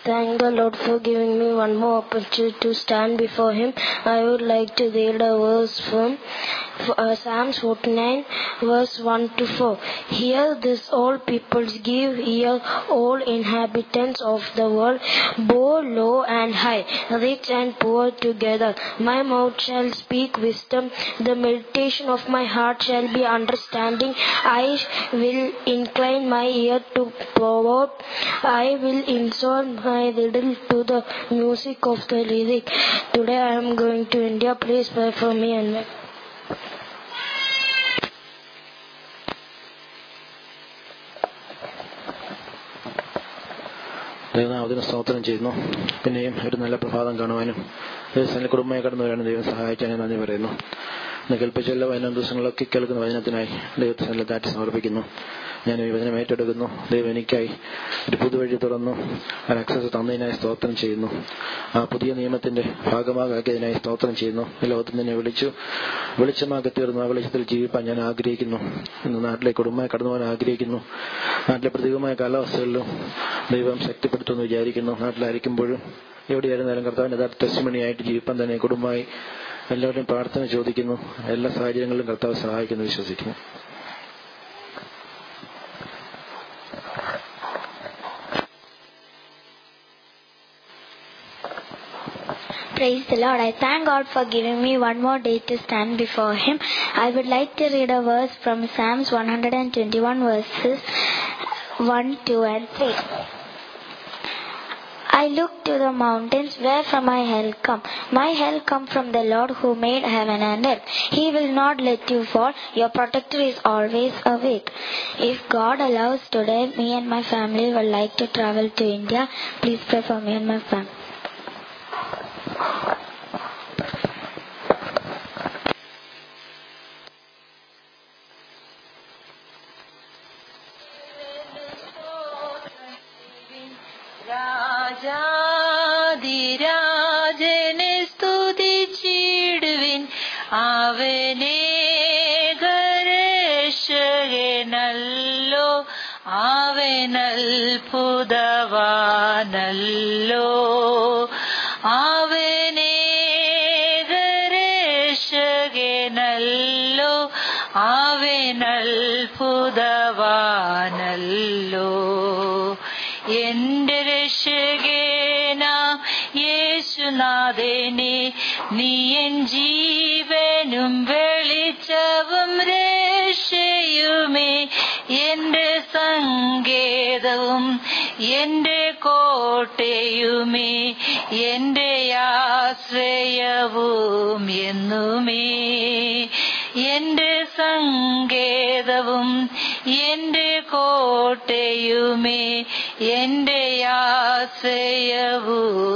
thank the Lord for giving me one more opportunity to stand before Him. I would like to read a verse from Psalms 49, verse 1 to 4. Hear this, all peoples, give ear, all inhabitants of the world, both low and high, rich and poor together. My mouth shall speak wisdom, the meditation of my heart shall be understanding. I will incline my ear to proverb, I will insert my riddle to the music of the lyric. Today I am going to India. Please pray for me and my ദൈവനാമത്തിന് സ്തോത്രം ചെയ്യുന്നു. പിന്നെയും ഒരു നല്ല പ്രഭാതം കാണുവാനും ദിവസങ്ങളിൽ കുടുംബമായി കടന്നു വരാനും ദൈവം സഹായിക്കാനും നന്ദി പറയുന്നു. ഇന്ന് കേൾപ്പിച്ചുള്ള വചന ദിവസങ്ങളൊക്കെ കേൾക്കുന്ന വചനത്തിനായി ദൈവത്തിന് താറ്റി സമർപ്പിക്കുന്നു. ഞാൻ ഈ വചനം ഏറ്റെടുക്കുന്നു. ദൈവം എനിക്കായി ഒരു പുതുവഴി തുറന്നു ഒരു ആക്സസ് തന്നതിനായി സ്തോത്രം ചെയ്യുന്നു. ആ പുതിയ നിയമത്തിന്റെ ഭാഗമാക്കിയതിനായി സ്തോത്രം ചെയ്യുന്നു. ഈ ലോകത്തിൽ നിന്നെ വെളിച്ചമാക്കി തീർന്നു. ആ വെളിച്ചത്തിൽ ജീവിപ്പാൻ ഞാൻ ആഗ്രഹിക്കുന്നു. ഇന്ന് നാട്ടിലേക്ക് കുടുംബമായി കടന്നു പോകാൻ ആഗ്രഹിക്കുന്നു. നാട്ടിലെ പ്രതികൂലമായ കാലാവസ്ഥകളിലും ദൈവം ശക്തിപ്പെടുത്തുമെന്ന് വിചാരിക്കുന്നു. നാട്ടിലായിരിക്കുമ്പോഴും എവിടെയായിരുന്നാലും കർത്താവിന്റെ യഥാർത്ഥ ടെസ്റ്റിമണിയായിട്ട് ജീവിപ്പാൻ തന്നെ കുടുംബമായി എല്ലാവരുടെയും പ്രാർത്ഥന ചോദിക്കുന്നു. എല്ലാ സാഹചര്യങ്ങളിലും കർത്താവ് സഹായിക്കുന്നു വിശ്വസിക്കുന്നു. Praise the Lord. I thank God for giving me one more day to stand before Him. I would like to read a verse from Psalms 121 verses 1, 2 and 3. I look to the mountains, where from my help come? My help come from the Lord who made heaven and earth. He will not let you fall. Your protector is always awake. If God allows, today me and my family would like to travel to India. Please pray for me and my family. രാജാധിരാജനെ സ്തുതിച്ചിടുവിൻ, അവനേകരക്ഷകനല്ലോ, അവനത്ഭുതവാനല്ലോ, അവനേകരക്ഷകനല്ലോ, അവനത്ഭുതവാനല്ലോ. എന്റെ രക്ഷകനാം യേശുനാഥനെ, നീ N ജീവനും വെളിച്ചവും രക്ഷയുമേ, എന്റെ സങ്കേതവും എന്റെ കോട്ടയുമേ, എന്റെ ആശ്രയവും എന്നുമേ, എന്റെ സങ്കേതവും എന്റെ കോട്ടയുമേ, എന്റെ ആശ്രയവും